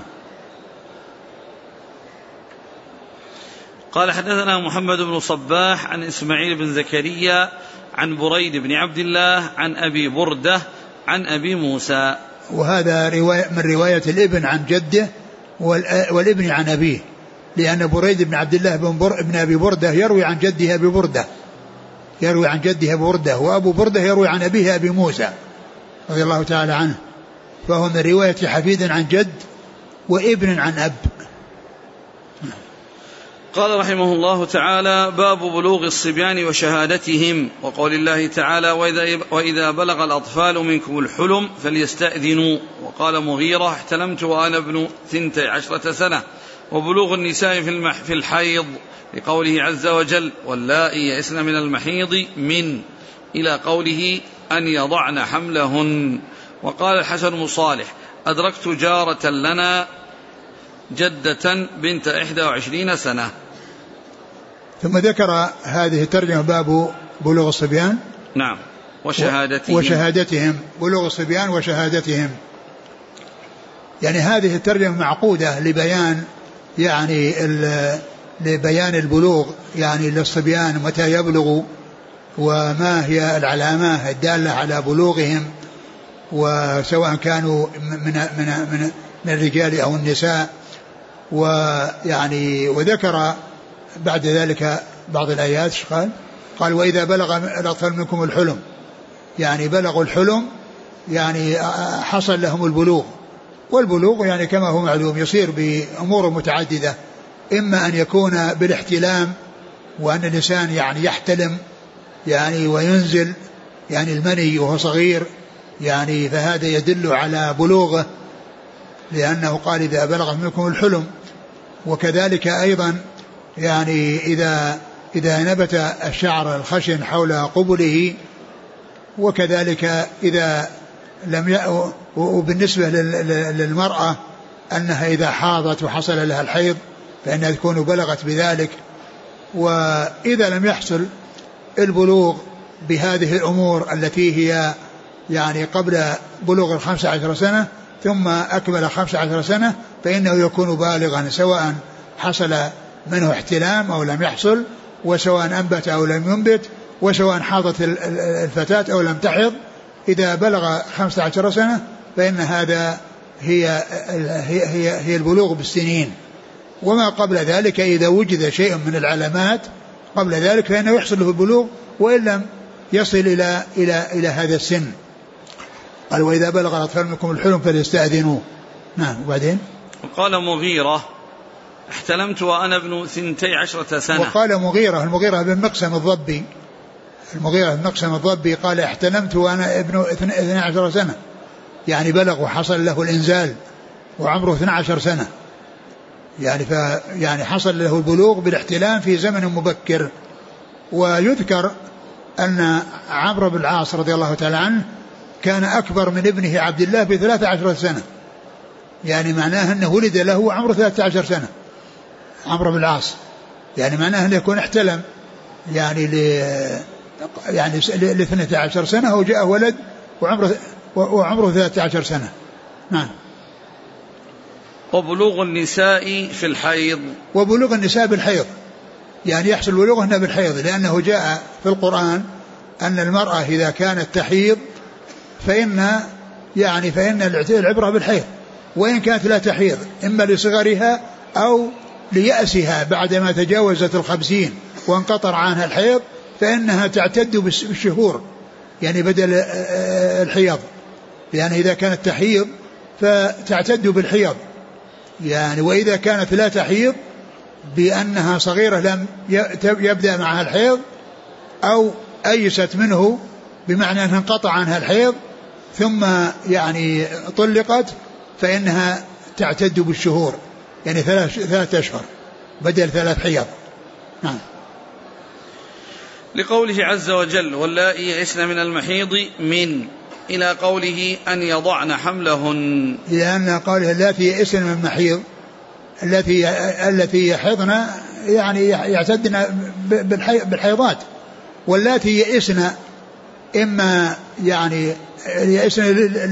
قال حدثنا محمد بن صباح عن إسماعيل بن زكريا عن بريد بن عبد الله عن أبي بردة عن أبي موسى. وهذا رواية من رواية الابن عن جده والابن عن أبيه، لأن بريد بن عبد الله بن, بر بن أبي بردة يروي عن جده أبي بردة، يروي عن جده أبي بردة، وأبو بردة يروي عن أبيه أبي موسى رضي الله تعالى عنه. فهو من رواية حفيد عن جد وابن عن أب. قال رحمه الله تعالى: باب بلوغ الصبيان وشهادتهم، وقول الله تعالى: وإذا, وإذا بلغ الأطفال منكم الحلم فليستأذنوا. وقال مغيرة: احتلمت وأنا ابن ثنتي عشرة سنة. وبلوغ النساء في, المح في الحيض لقوله عز وجل: واللائي يئسن من المحيض من إلى قوله أن يضعن حملهن. وقال الحسن بن صالح: أدركت جارة لنا جدة بنت إحدى وعشرين سنة. ثم ذكر هذه الترجمة باب بلوغ الصبيان. نعم. وشهادتهم وشهادتهم بلوغ الصبيان وشهادتهم. يعني هذه الترجمة معقودة لبيان يعني لبيان البلوغ يعني للصبيان متى يبلغوا، وما هي العلامات الدالة على بلوغهم، وسواء كانوا من من من, من الرجال أو النساء. ويعني وذكر بعد ذلك بعض الآيات. قال قال وإذا بلغ الأطفال منكم الحلم، يعني بلغوا الحلم يعني حصل لهم البلوغ. والبلوغ يعني كما هو معلوم يصير بأمور متعددة، إما أن يكون بالاحتلام، وأن الإنسان يعني يحتلم يعني وينزل يعني المني وهو صغير، يعني فهذا يدل على بلوغه لأنه قال إذا بلغت منكم الحلم. وكذلك أيضا يعني إذا إذا نبت الشعر الخشن حول قبله، وكذلك إذا لم ي... وبالنسبة للمرأة أنها إذا حاضت وحصل لها الحيض فإنها تكون بلغت بذلك. وإذا لم يحصل البلوغ بهذه الأمور التي هي يعني قبل بلوغ الخمس عشر سنة ثم أكمل خمس عشر سنة فإنه يكون بالغا، سواء حصل منه احتلام أو لم يحصل، وسواء أنبت أو لم ينبت، وسواء حاضت الفتاة أو لم تحض. إذا بلغ خمس عشر سنة فإن هذا هي, هي, هي, هي البلوغ بالسنين. وما قبل ذلك إذا وجد شيء من العلامات قبل ذلك فإنه يحصل له البلوغ وإن لم يصل إلى, إلى, إلى هذا السن. قال وإذا بلغ الأطفال منكم الحلم فليستأذنوه. نعم. وبعدين قال مغيرة احتلمت وأنا ابن ثنتي عشرة سنة. وقال مغيرة المغيرة بن مقسم الضبي المغيرة بن مقسم الضبي قال احتلمت وأنا ابن اثني عشر سنة، يعني بلغ وحصل له الإنزال وعمره اثني عشر سنة، يعني ف يعني حصل له البلوغ بالاحتلام في زمن مبكر. ويذكر أن عمرو بن العاص رضي الله تعالى عنه كان أكبر من ابنه عبد الله بثلاث عشرة سنة، يعني معناه أنه ولد له وعمره ثلاث عشر سنة عمرو بن العاص، يعني معناه أنه يكون احتلم يعني ل يعني لاثنتي عشر سنة وجاء ولد وعمره وعمره ثلاث عشر سنة. نعم. وبلوغ النساء في الحيض. وبلوغ النساء بالحيض، يعني يحصل بلوغهن بالحيض، لأنه جاء في القرآن أن المرأة إذا كانت تحيض فإن يعني فإن العبرة بالحيض، وإن كانت لا تحيض إما لصغرها أو ليأسها بعدما تجاوزت الخمسين وانقطع عنها الحيض فإنها تعتد بالشهور يعني بدل الحيض، لأن إذا كانت تحيض فتعتد بالحيض يعني. وإذا كانت لا تحيض بأنها صغيرة لم يبدأ معها الحيض أو أيست منه بمعنى أنها انقطع عنها الحيض ثم يعني طلقت فإنها تعتد بالشهور يعني ثلاث, ثلاث أشهر بدل ثلاث حيض. نعم. لقوله عز وجل واللائي يئسن من المحيض من إلى قوله أن يضعن حملهن، لأن قوله اللاتي يئسن من المحيض التي التي يحضن يعني يعتدن بالحيضات، واللاتي يئسن إما يعني يئسن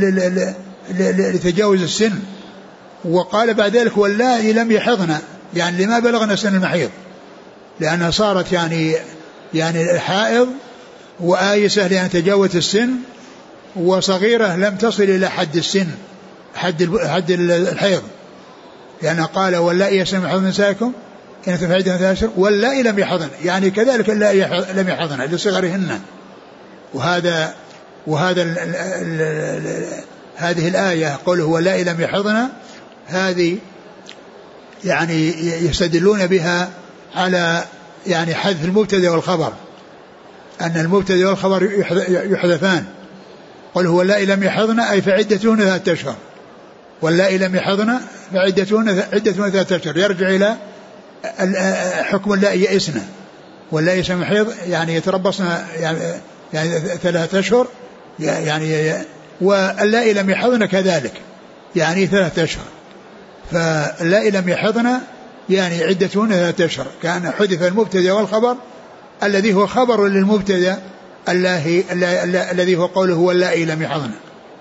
لتجاوز السن. وقال بعد ذلك واللائي لم يحضن يعني لما بلغن سن المحيض، لأنها صارت يعني يعني حائض وآيسة لأن تجاوز السن، وصغيرة لم تصل إلى حد السن حد حد الحيض، لأنه قال واللائي يئسن من حيض نسائكم إن تفعلن ثلاث أشهر واللائي لم يحضن، يعني كذلك اللائي لم يحضن لصغرهن. وهذا وهذا ال ال ال ال هذه الآية قوله واللائي لم يحضن هذه يعني يستدلون بها على يعني حذف المبتدا والخبر، أن المبتدا والخبر يحذفان. قل هو اللائي لم يحضن أي فعدتهن ثلاثة أشهر، واللائي لم يحضن فعدتهن عدتهن ثلاثة أشهر، يرجع إلى حكم اللائي يئسن، واللائي يئسن من المحيض يعني يتربصن يعني, يعني ثلاثة أشهر يعني، واللائي لم يحضن كذلك يعني ثلاثة أشهر. فاللائي لم يحضن يعني عدتهن ثلاثة أشهر، كان حذف المبتدا والخبر الذي هو خبر للمبتدا الذي هو قوله هو اللائي لم يحضن.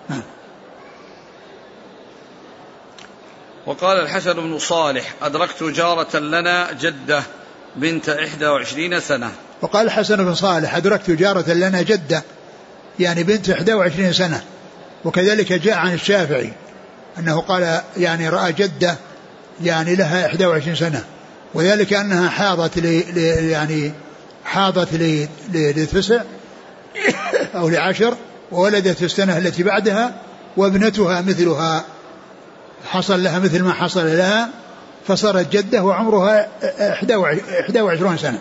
وقال الحسن بن صالح أدركت جارة لنا جدة بنت إحدى وعشرين سنة. وقال الحسن بن صالح أدركت جارة لنا جدة يعني بنت إحدى وعشرين سنة. وكذلك جاء عن الشافعي أنه قال يعني رأى جدة يعني لها إحدى وعشرين سنة، وذلك أنها حاضت لي يعني حاضت لي لتسع أو لعشر وولدت في السنة التي بعدها، وابنتها مثلها حصل لها مثل ما حصل لها فصارت جدة وعمرها إحدى وعشرين سنة.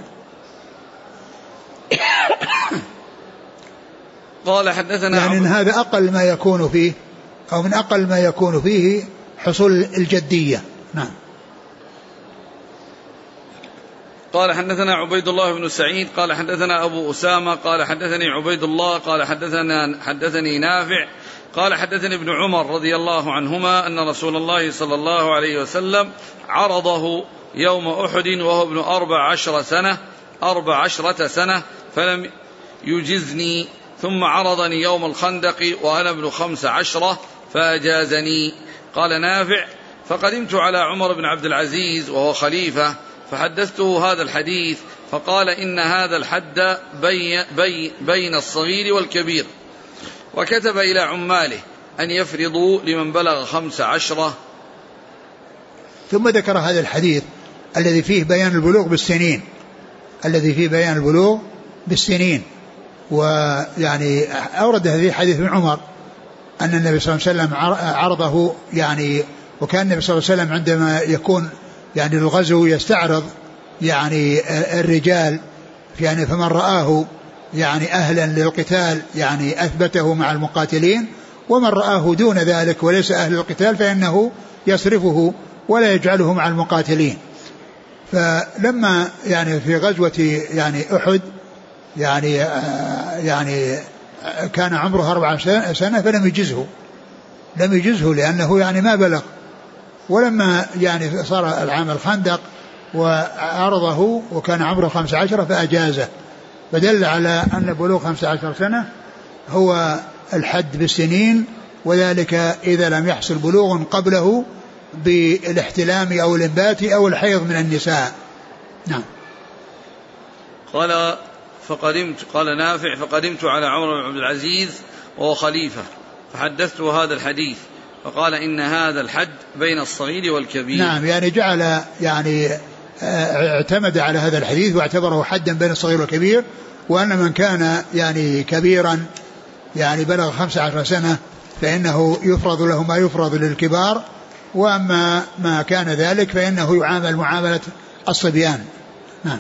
قال حدثنا يعني إن هذا أقل ما يكون فيه أو من أقل ما يكون فيه حصول الجدية. نعم. قال حدثنا عبيد الله بن سعيد قال حدثنا أبو أسامة قال حدثني عبيد الله قال حدثنا حدثني نافع قال حدثني ابن عمر رضي الله عنهما أن رسول الله صلى الله عليه وسلم عرضه يوم أحد وهو ابن أربع عشر سنة أربع عشرة سنة فلم يجزني، ثم عرضني يوم الخندق وأنا ابن خمس عشرة فأجازني. قال نافع: فقدمت على عمر بن عبد العزيز وهو خليفة فحدثته هذا الحديث فقال: إن هذا الحد بي بي بين الصغير والكبير، وكتب إلى عماله أن يفرضوا لمن بلغ خمس عشرة. ثم ذكر هذا الحديث الذي فيه بيان البلوغ بالسنين الذي فيه بيان البلوغ بالسنين ويعني أورد هذه حديث ابن عمر أن النبي صلى الله عليه وسلم عرضه، يعني وكان النبي صلى الله عليه وسلم عندما يكون يعني الغزو يستعرض يعني الرجال، يعني فمن رآه يعني أهلا للقتال يعني أثبته مع المقاتلين، ومن رآه دون ذلك وليس أهل القتال فإنه يصرفه ولا يجعله مع المقاتلين. فلما يعني في غزوة يعني أحد يعني يعني كان عمره أربع سنة فلم يجزه لم يجزه لأنه يعني ما بلغ. ولما يعني صار العام الخندق وعرضه وكان عمره خمس عشرة فأجازه، فدل على أن بلوغ خمس عشر سنة هو الحد بالسنين، وذلك إذا لم يحصل بلوغ قبله بالاحتلام أو الإنبات أو الحيض من النساء. نعم. قال فقدمت قال نافع: فقدمت على عمر بن عبد العزيز وهو خليفة فحدثته هذا الحديث فقال: إن هذا الحد بين الصغير والكبير. نعم، يعني جعل يعني اعتمد على هذا الحديث واعتبره حدا بين الصغير والكبير، وأن من كان يعني كبيرا يعني بلغ خمس عشر سنة فإنه يفرض له ما يفرض للكبار، وأما ما كان ذلك فإنه يعامل معاملة الصبيان. نعم.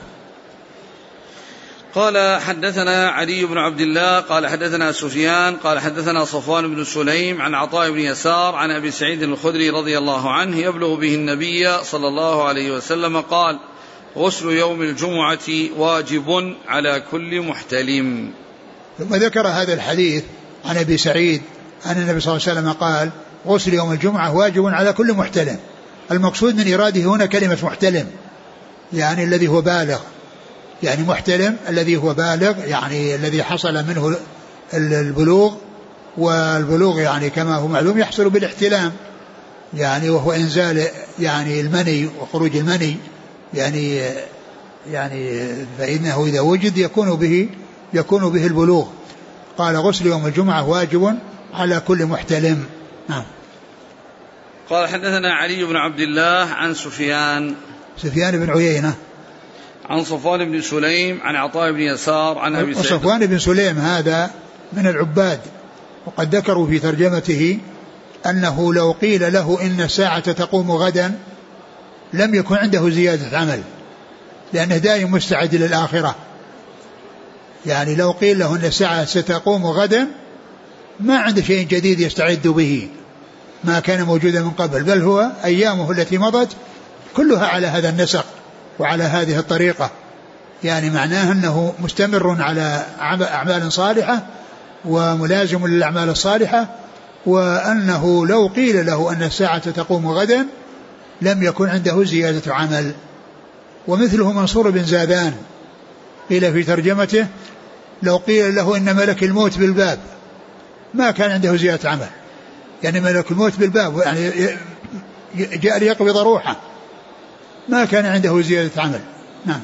قال حدثنا علي بن عبد الله قال حدثنا سفيان قال حدثنا صفوان بن سليم عن عطاء بن يسار عن أبي سعيد الخدري رضي الله عنه يبلغ به النبي صلى الله عليه وسلم قال: غسل يوم الجمعة واجب على كل محتلم. ثم ذكر هذا الحديث عن أبي سعيد أن النبي صلى الله عليه وسلم قال: غسل يوم الجمعة واجب على كل محتلم. المقصود من إراده هنا كلمة محتلم، يعني الذي هو بالغ، يعني محتلم الذي هو بالغ، يعني الذي حصل منه البلوغ، والبلوغ يعني كما هو معلوم يحصل بالاحتلام، يعني وهو إنزال يعني المني وخروج المني، يعني يعني فإنه إذا وجد يكون به يكون به البلوغ. قال: غسل يوم الجمعة واجب على كل محتلم. نعم. قال حدثنا علي بن عبد الله عن سفيان سفيان بن عيينة عن صفوان بن سليم عن عطاء بن يسار عن أبي سعيد. صفوان بن سليم هذا من العباد، وقد ذكروا في ترجمته أنه لو قيل له إن الساعة تقوم غدا لم يكن عنده زيادة عمل، لأنه دائم مستعد للآخرة. يعني لو قيل له إن الساعة ستقوم غدا ما عنده شيء جديد يستعد به، ما كان موجودا من قبل، بل هو أيامه التي مضت كلها على هذا النسق وعلى هذه الطريقة، يعني معناه أنه مستمر على أعمال صالحة وملازم للأعمال الصالحة، وأنه لو قيل له أن الساعة تقوم غدا لم يكن عنده زيادة عمل. ومثله منصور بن زادان قيل في ترجمته: لو قيل له إن ملك الموت بالباب ما كان عنده زيادة عمل، يعني ملك الموت بالباب يعني جاء ليقبض روحه ما كان عنده زيادة عمل. نعم.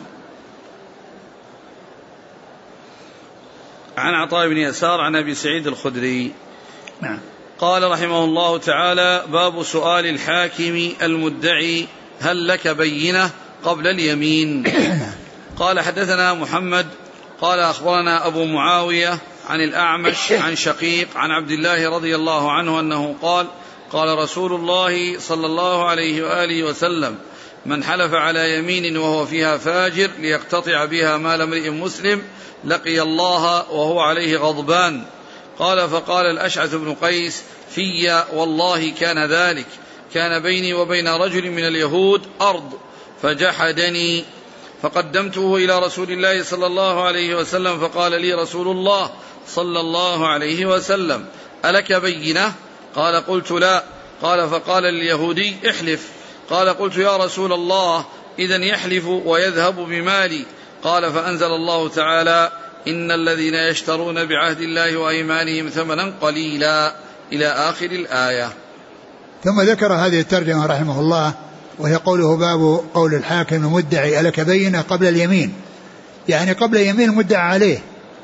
عن عطاء بن يسار عن أبي سعيد الخدري. نعم. قال رحمه الله تعالى: باب سؤال الحاكم المدعي: هل لك بينة قبل اليمين؟ قال حدثنا محمد قال أخبرنا أبو معاوية عن الأعمش عن شقيق عن عبد الله رضي الله عنه أنه قال: قال رسول الله صلى الله عليه وآله وسلم: من حلف على يمين وهو فيها فاجر ليقتطع بها مال امرئ مسلم لقي الله وهو عليه غضبان. قال: فقال الأشعث بن قيس: في والله كان ذلك، كان بيني وبين رجل من اليهود أرض فجحدني فقدمته إلى رسول الله صلى الله عليه وسلم فقال لي رسول الله صلى الله عليه وسلم ألك بينة؟ قال قلت لا. قال فقال لليهودي احلف. قال قلت يا رسول الله إذن يحلف ويذهب بمالي. قال فأنزل الله تعالى إن الذين يشترون بعهد الله وأيمانهم ثمنا قليلا إلى آخر الآية. ثم ذكر هذه الترجمة رحمه الله وهي قوله باب قول الحاكم المدعي ألك بينة قبل اليمين، يعني قبل يمين المدعى عليه،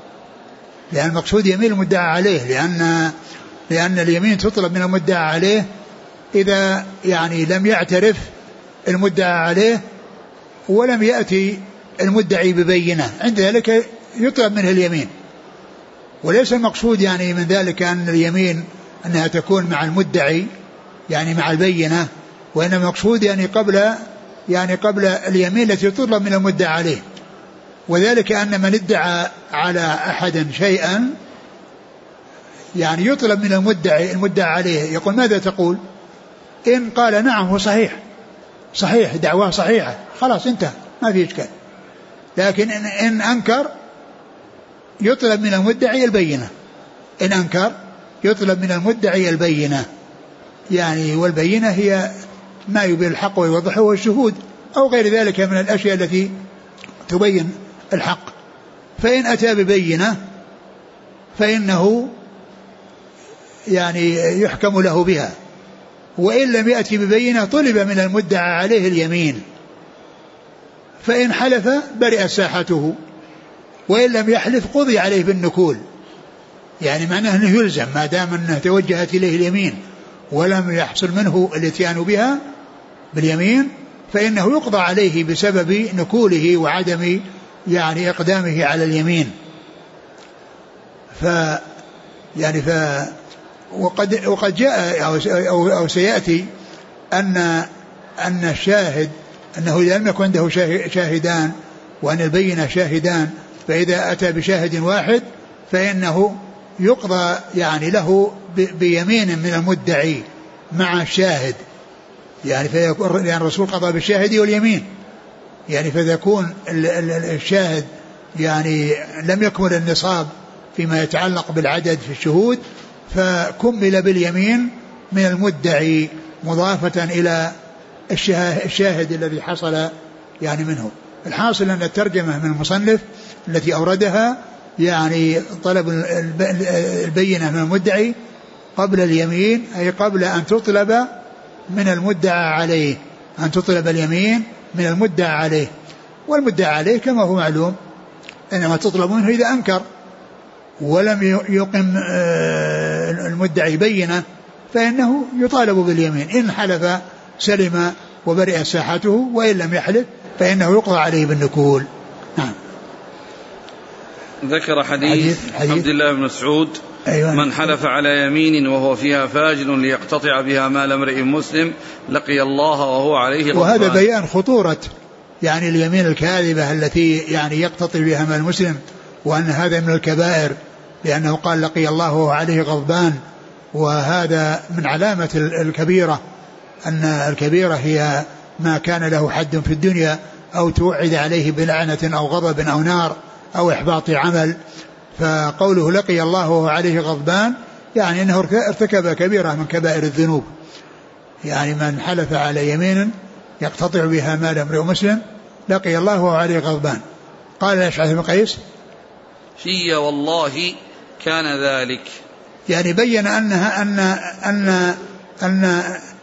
لأن المقصود يمين المدعى عليه، لأن لأن اليمين تطلب من المدعى عليه إذا يعني لم يعترف المدعى عليه ولم يأتي المدعي ببينة، عند ذلك يطلب منه اليمين. وليس المقصود يعني من ذلك أن اليمين أنها تكون مع المدعي يعني مع البينة، وإنما المقصود يعني قبل يعني قبل اليمين التي تطلب من المدعى عليه. وذلك أن من ادعى على أحد شيئا يعني يطلب من المدعي المدعى عليه يقول ماذا تقول؟ إن قال نعم هو صحيح صحيح دعواه صحيحة خلاص انتهى ما في إشكال. لكن إن, إن أنكر يطلب من المدعي البينة، إن أنكر يطلب من المدعي البينة، يعني والبينة هي ما يبين الحق ويوضحه والشهود أو غير ذلك من الأشياء التي تبين الحق. فإن أتى ببينة فإنه يعني يحكم له بها، وإن لم يأتي ببينة طلب من المدعى عليه اليمين، فإن حلف برئ ساحته، وإن لم يحلف قضي عليه بالنكول، يعني معناه أنه يلزم ما دام أنه توجهت إليه اليمين ولم يحصل منه الاتيان بها باليمين فإنه يقضى عليه بسبب نكوله وعدم يعني إقدامه على اليمين. ف يعني ف وقد وقد جاء أو, أو, أو سيأتي أن أن الشاهد أنه إذا لم يكن عنده شاهدان وأن البينة شاهدان فإذا أتى بشاهد واحد فإنه يقضى يعني له بيمين من المدعي مع الشاهد، يعني فيكون يعني الرسول قضى بالشاهد واليمين، يعني فيكون الشاهد يعني لم يكمل النصاب فيما يتعلق بالعدد في الشهود فكمل باليمين من المدعي مضافة إلى الشاهد الذي حصل يعني منه. الحاصل أن الترجمة من المصنف التي أوردها يعني طلب البينة من المدعي قبل اليمين، أي قبل أن تطلب من المدعى عليه، أن تطلب اليمين من المدعى عليه. والمدعى عليه كما هو معلوم إنما تطلب منه إذا أنكر ولم يقم المدعي بينة فإنه يطالب باليمين، إن حلف سلم وبرئ ساحته، وإن لم يحلف فإنه يقضى عليه بالنكول. نعم. ذكر حديث, حديث, حديث عبد الله بن مسعود أيوة. من حلف على يمين وهو فيها فاجر ليقتطع بها مال امرئ مسلم لقي الله وهو عليه غضبان. وهذا بيان خطورة يعني اليمين الكاذبة التي يعني يقتطع بها مال المسلم، وأن هذا من الكبائر، لأنه قال لقي الله وهو عليه غضبان، وهذا من علامة الكبيرة، أن الكبيرة هي ما كان له حد في الدنيا أو توعد عليه بلعنة أو غضب أو نار أو إحباط عمل. فقوله لقي الله وهو عليه غضبان يعني أنه ارتكب كبيرة من كبائر الذنوب. يعني من حلف على يمين يقتطع بها مال امرئ مسلم لقي الله وهو عليه غضبان. قال الأشعث بن قيس في والله كان ذلك، يعني بين أنها أن أن أن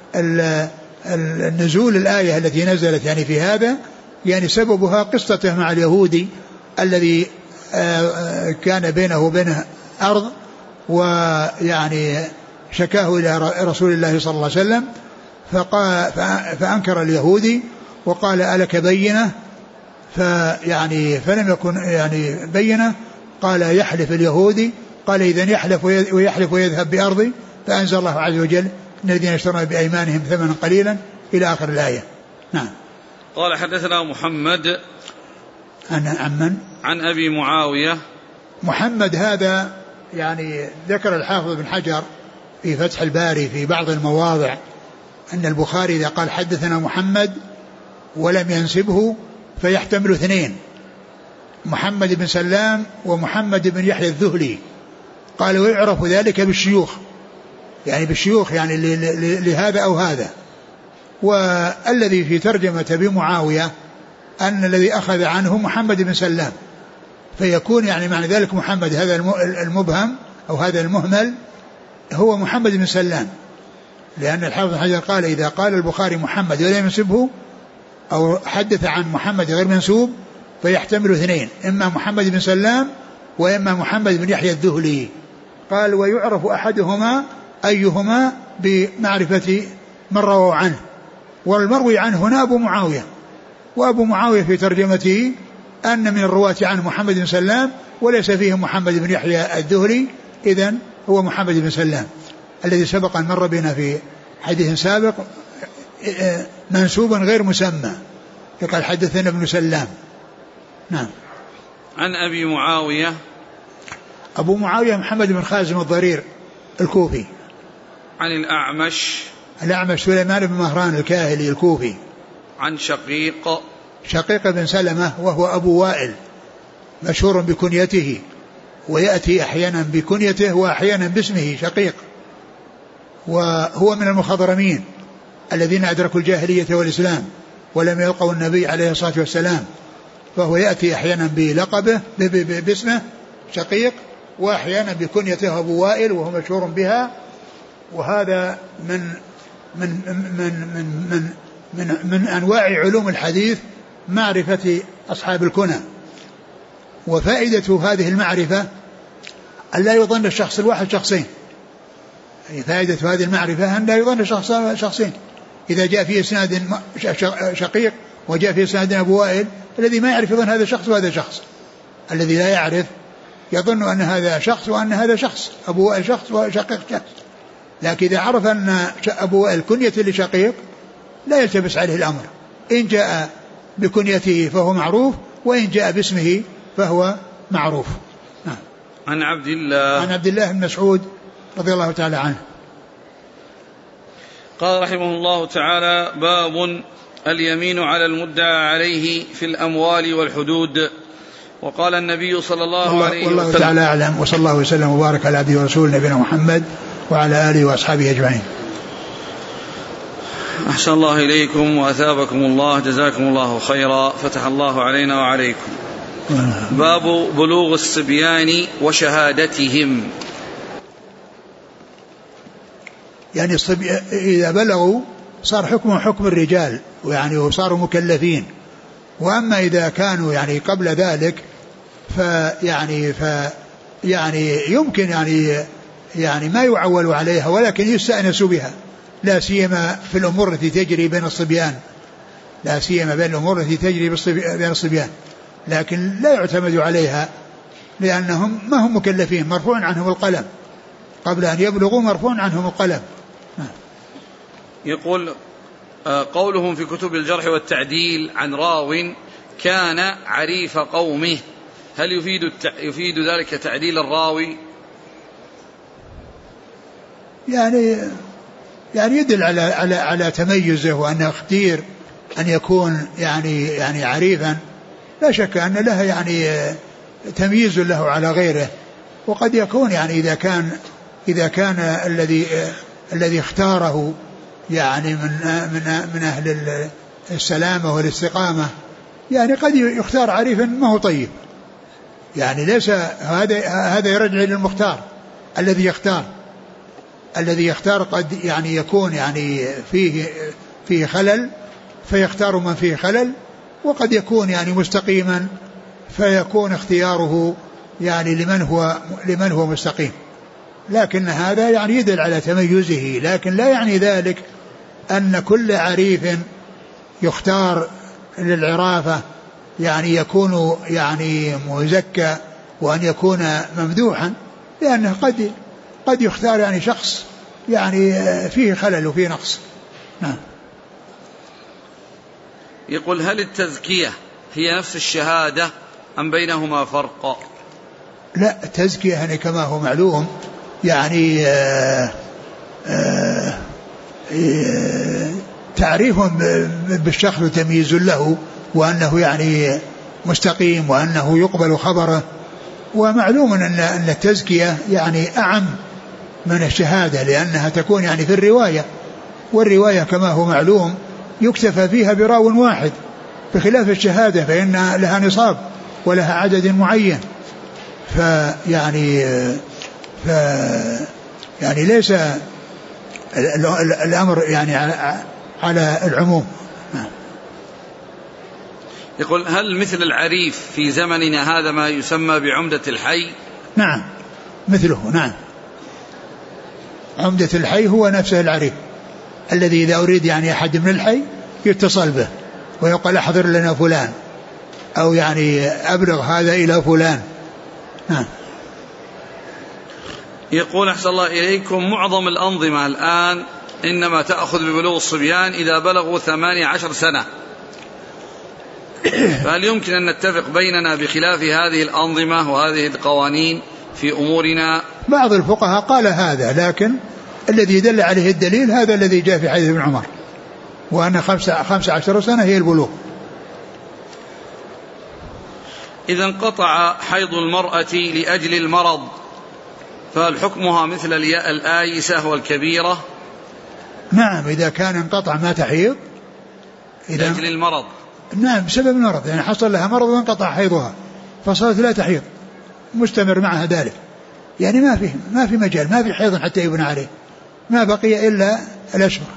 النزول الآية التي نزلت يعني في هذا يعني سببها قصته مع اليهودي الذي كان بينه وبينه أرض، ويعني شكاه إلى رسول الله صلى الله عليه وسلم، فقال فأنكر اليهودي وقال ألك بينة؟ فيعني فلم يكن يعني بينة. قال يحلف اليهودي، قال إذن يحلف ويحلف ويذهب بأرضي، فأنزل الله عز وجل الذين يشترون بأيمانهم ثمنا قليلا إلى آخر الآية. نعم. قال حدثنا محمد عن عمن عن أبي معاوية. محمد هذا يعني ذكر الحافظ بن حجر في فتح الباري في بعض المواضع أن البخاري إذا قال حدثنا محمد ولم ينسبه فيحتمل اثنين، محمد بن سلام ومحمد بن يحيى الذهلي. قال ويعرف ذلك بالشيوخ، يعني بالشيوخ يعني لهذا أو هذا. والذي في ترجمة بمعاوية أن الذي أخذ عنه محمد بن سلام، فيكون يعني معنى ذلك محمد هذا المبهم أو هذا المهمل هو محمد بن سلام، لأن الحافظ بن حجر قال إذا قال البخاري محمد ولا ينسبه أو حدث عن محمد غير منسوب فيحتمل اثنين، إما محمد بن سلام وإما محمد بن يحيى الذهلي. قال ويعرف أحدهما أيهما بمعرفة من روى عنه، والمروي عنه هنا أبو معاوية، وأبو معاوية في ترجمته أن من الرواة عنه محمد بن سلام وليس فيهم محمد بن يحيى الذهلي، إذن هو محمد بن سلام الذي سبق أن مر بنا في حديث سابق منسوبا غير مسمى، يقال حدثنا ابن سلام. نعم. عن أبي معاوية، أبو معاوية محمد بن خازم الضرير الكوفي. عن الأعمش، الأعمش سليمان بن مهران الكاهلي الكوفي. عن شقيق، شقيق بن سلمة وهو أبو وائل مشهور بكنيته، ويأتي أحيانا بكنيته وأحيانا باسمه شقيق، وهو من المخضرمين الذين أدركوا الجاهلية والإسلام ولم يلقوا النبي عليه الصلاة والسلام، فهو يأتي أحيانا بلقبه باسمه شقيق، وأحيانا بكنيته أبو وائل وهو مشهور بها. وهذا من من من من من من, من أنواع علوم الحديث معرفة أصحاب الكنى. وفائدة هذه المعرفة أن لا يظن الشخص الواحد شخصين، فائدة هذه المعرفة أن لا يظن الشخص شخصين. إذا جاء في إسناد شقيق وجاء في إسناد أبو وائل، الذي ما يعرف يظن هذا شخص وهذا شخص، الذي لا يعرف يظن أن هذا شخص وأن هذا شخص، أبو وائل شخص وشقيق شخص. لكن إذا عرف أن أبو وائل كنية لشقيق لا يلتبس عليه الأمر، إن جاء بكنيته فهو معروف، وإن جاء باسمه فهو معروف. نعم. عن عبد الله، عن عبد الله بن مسعود رضي الله تعالى عنه قال رحمه الله تعالى: باب اليمين على المدعى عليه في الأموال والحدود. وقال النبي صلى الله عليه وسلم: والله تعالى أعلم، وصلى الله وسلم وبارك على عبده ورسوله نبينا محمد وعلى آله وأصحابه أجمعين. أحسن الله إليكم وأثابكم الله، جزاكم الله خيرا، فتح الله علينا وعليكم. باب بلوغ الصبيان وشهادتهم. يعني الصبي إذا بلغوا صار حكمهم حكم الرجال، ويعني وصاروا مكلفين. وأما إذا كانوا يعني قبل ذلك فيعني ف يعني يمكن يعني يعني ما يعول عليها، ولكن يستأنس بها، لا سيما في الأمور التي تجري بين الصبيان، لا سيما بين الأمور التي تجري بين الصبيان، لكن لا يعتمد عليها لأنهم ما هم مكلفين، مرفوع عنهم القلم قبل أن يبلغوا، مرفوع عنهم القلم. يقول قولهم في كتب الجرح والتعديل عن راو كان عريف قومه، هل يفيد يفيد ذلك تعديل الراوي؟ يعني يعني يدل على على على تميزه، وأن اختير أن يكون يعني يعني عريفا، لا شك أن له يعني تمييز له على غيره. وقد يكون يعني إذا كان إذا كان الذي الذي اختاره يعني من من من أهل السلامة والاستقامة، يعني قد يختار عريفا ما هو طيب، يعني ليس هذا هذا يرجع للمختار الذي يختار الذي يختار قد يعني يكون يعني فيه فيه خلل فيختار من فيه خلل، وقد يكون يعني مستقيما فيكون اختياره يعني لمن هو لمن هو مستقيم. لكن هذا يعني يدل على تميزه، لكن لا يعني ذلك أن كل عريف يختار للعرافة يعني يكون يعني مزكى وأن يكون ممدوحا، لأنه قد قد يختار يعني شخص يعني فيه خلل وفيه نقص. نعم. يقول: هل التزكية هي نفس الشهادة أم بينهما فرق؟ لا، التزكية يعني كما هو معلوم يعني آآ آآ تعريف بالشخص وتمييز له وأنه يعني مستقيم وأنه يقبل خبره. ومعلوم أن أن التزكية يعني أعم من الشهادة لأنها تكون يعني في الرواية، والرواية كما هو معلوم يكتفى فيها براو واحد، بخلاف الشهادة فإن لها نصاب ولها عدد معين. فيعني ف يعني ليس الأمر يعني على العموم. يقول هل مثل العريف في زمننا هذا ما يسمى بعمدة الحي؟ نعم مثله، نعم. عمدة الحي هو نفسه العريف الذي إذا أريد يعني أحد من الحي يتصل به ويقول أحضر لنا فلان أو يعني أبلغ هذا إلى فلان. نعم. يقول أحسن الله إليكم معظم الأنظمة الآن إنما تأخذ ببلوغ الصبيان إذا بلغوا ثمانية عشر سنة، فهل يمكن أن نتفق بيننا بخلاف هذه الأنظمة وهذه القوانين في أمورنا؟ بعض الفقهاء قال هذا، لكن الذي دل عليه الدليل هذا الذي جاء في حديث ابن عمر، وأن خمسة, خمسة عشر سنة هي البلوغ. إذا انقطع حيض المرأة لأجل المرض فهل حكمها مثل الآيسة والكبيرة؟ نعم إذا كان انقطع ما تحيض لأجل المرض. نعم بسبب المرض، يعني حصل لها مرض وانقطع حيضها فصارت لا تحيض مستمر معها ذلك، يعني ما في ما في مجال، ما في حيض حتى يبنى عليه، ما بقي إلا الأشهر،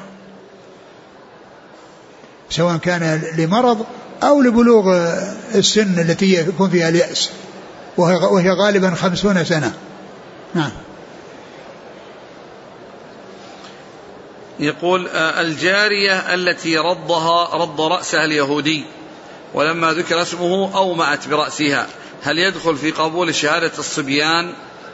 سواء كان لمرض أو لبلوغ السن التي يكون فيها اليأس وهي غالبا خمسون سنة. نعم. يقول الجارية التي رضها رض رأسها اليهودي ولما ذكر اسمه أومأت برأسها، هل يدخل في قبول شهادة الصبيان؟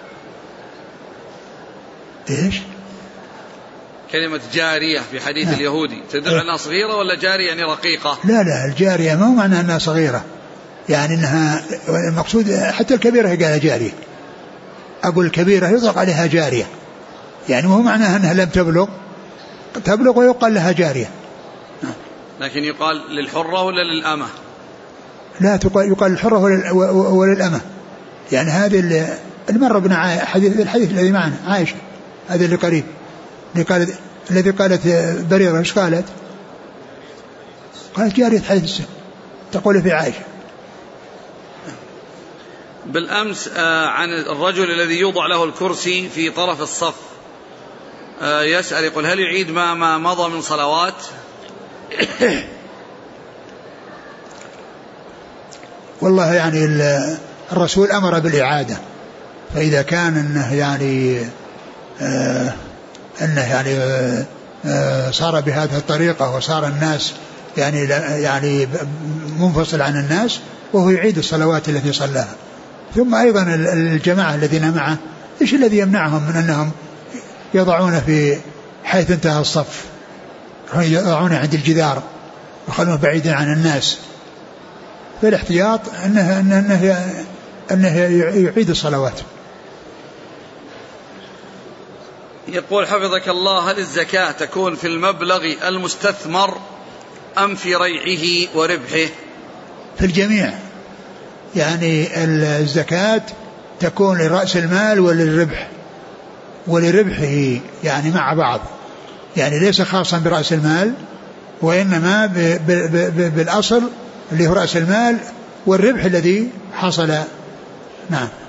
إيش؟ كلمة جارية في حديث لا. اليهودي تدل أنها صغيرة ولا جارية يعني رقيقة؟ لا لا الجارية ما هو معنى أنها صغيرة، يعني أنها المقصود حتى الكبيرة قال جارية، أقول الكبيرة يطلق عليها جارية، يعني ما هو معناها أنها لم تبلغ، تبلغ ويقال لها جارية. لكن يقال للحرة ولا للأمة؟ لا يقال للحرة وللأمة، يعني هذه اللي مر بنا حديث الحديث الذي معنا عائشة، هذا اللي قريب اللي قالت الذي قالت بريرة ايش قالت؟ قالت جارية حديث السن تقول في عائشة. بالأمس عن الرجل الذي يوضع له الكرسي في طرف الصف، يسأل يقول هل يعيد ما ما مضى من صلوات؟ والله يعني الرسول أمر بالإعادة، فإذا كان أنه يعني آه أنه يعني آه صار بهذه الطريقة وصار الناس يعني يعني منفصل عن الناس وهو يعيد الصلوات التي صلاها. ثم أيضا الجماعة الذين معه إيش الذي يمنعهم من أنهم يضعون في حيث انتهى الصف، يضعون عند الجدار ويخلون بعيدا عن الناس، فالاحتياط أنه, أنه, أنه يعيد الصلوات. يقول حفظك الله هل الزكاة تكون في المبلغ المستثمر أم في ريعه وربحه؟ في الجميع، يعني الزكاة تكون لرأس المال وللربح ولربحه يعني مع بعض، يعني ليس خاصا برأس المال وإنما ب ب ب بالأصل اللي هو رأس المال والربح الذي حصل. نعم.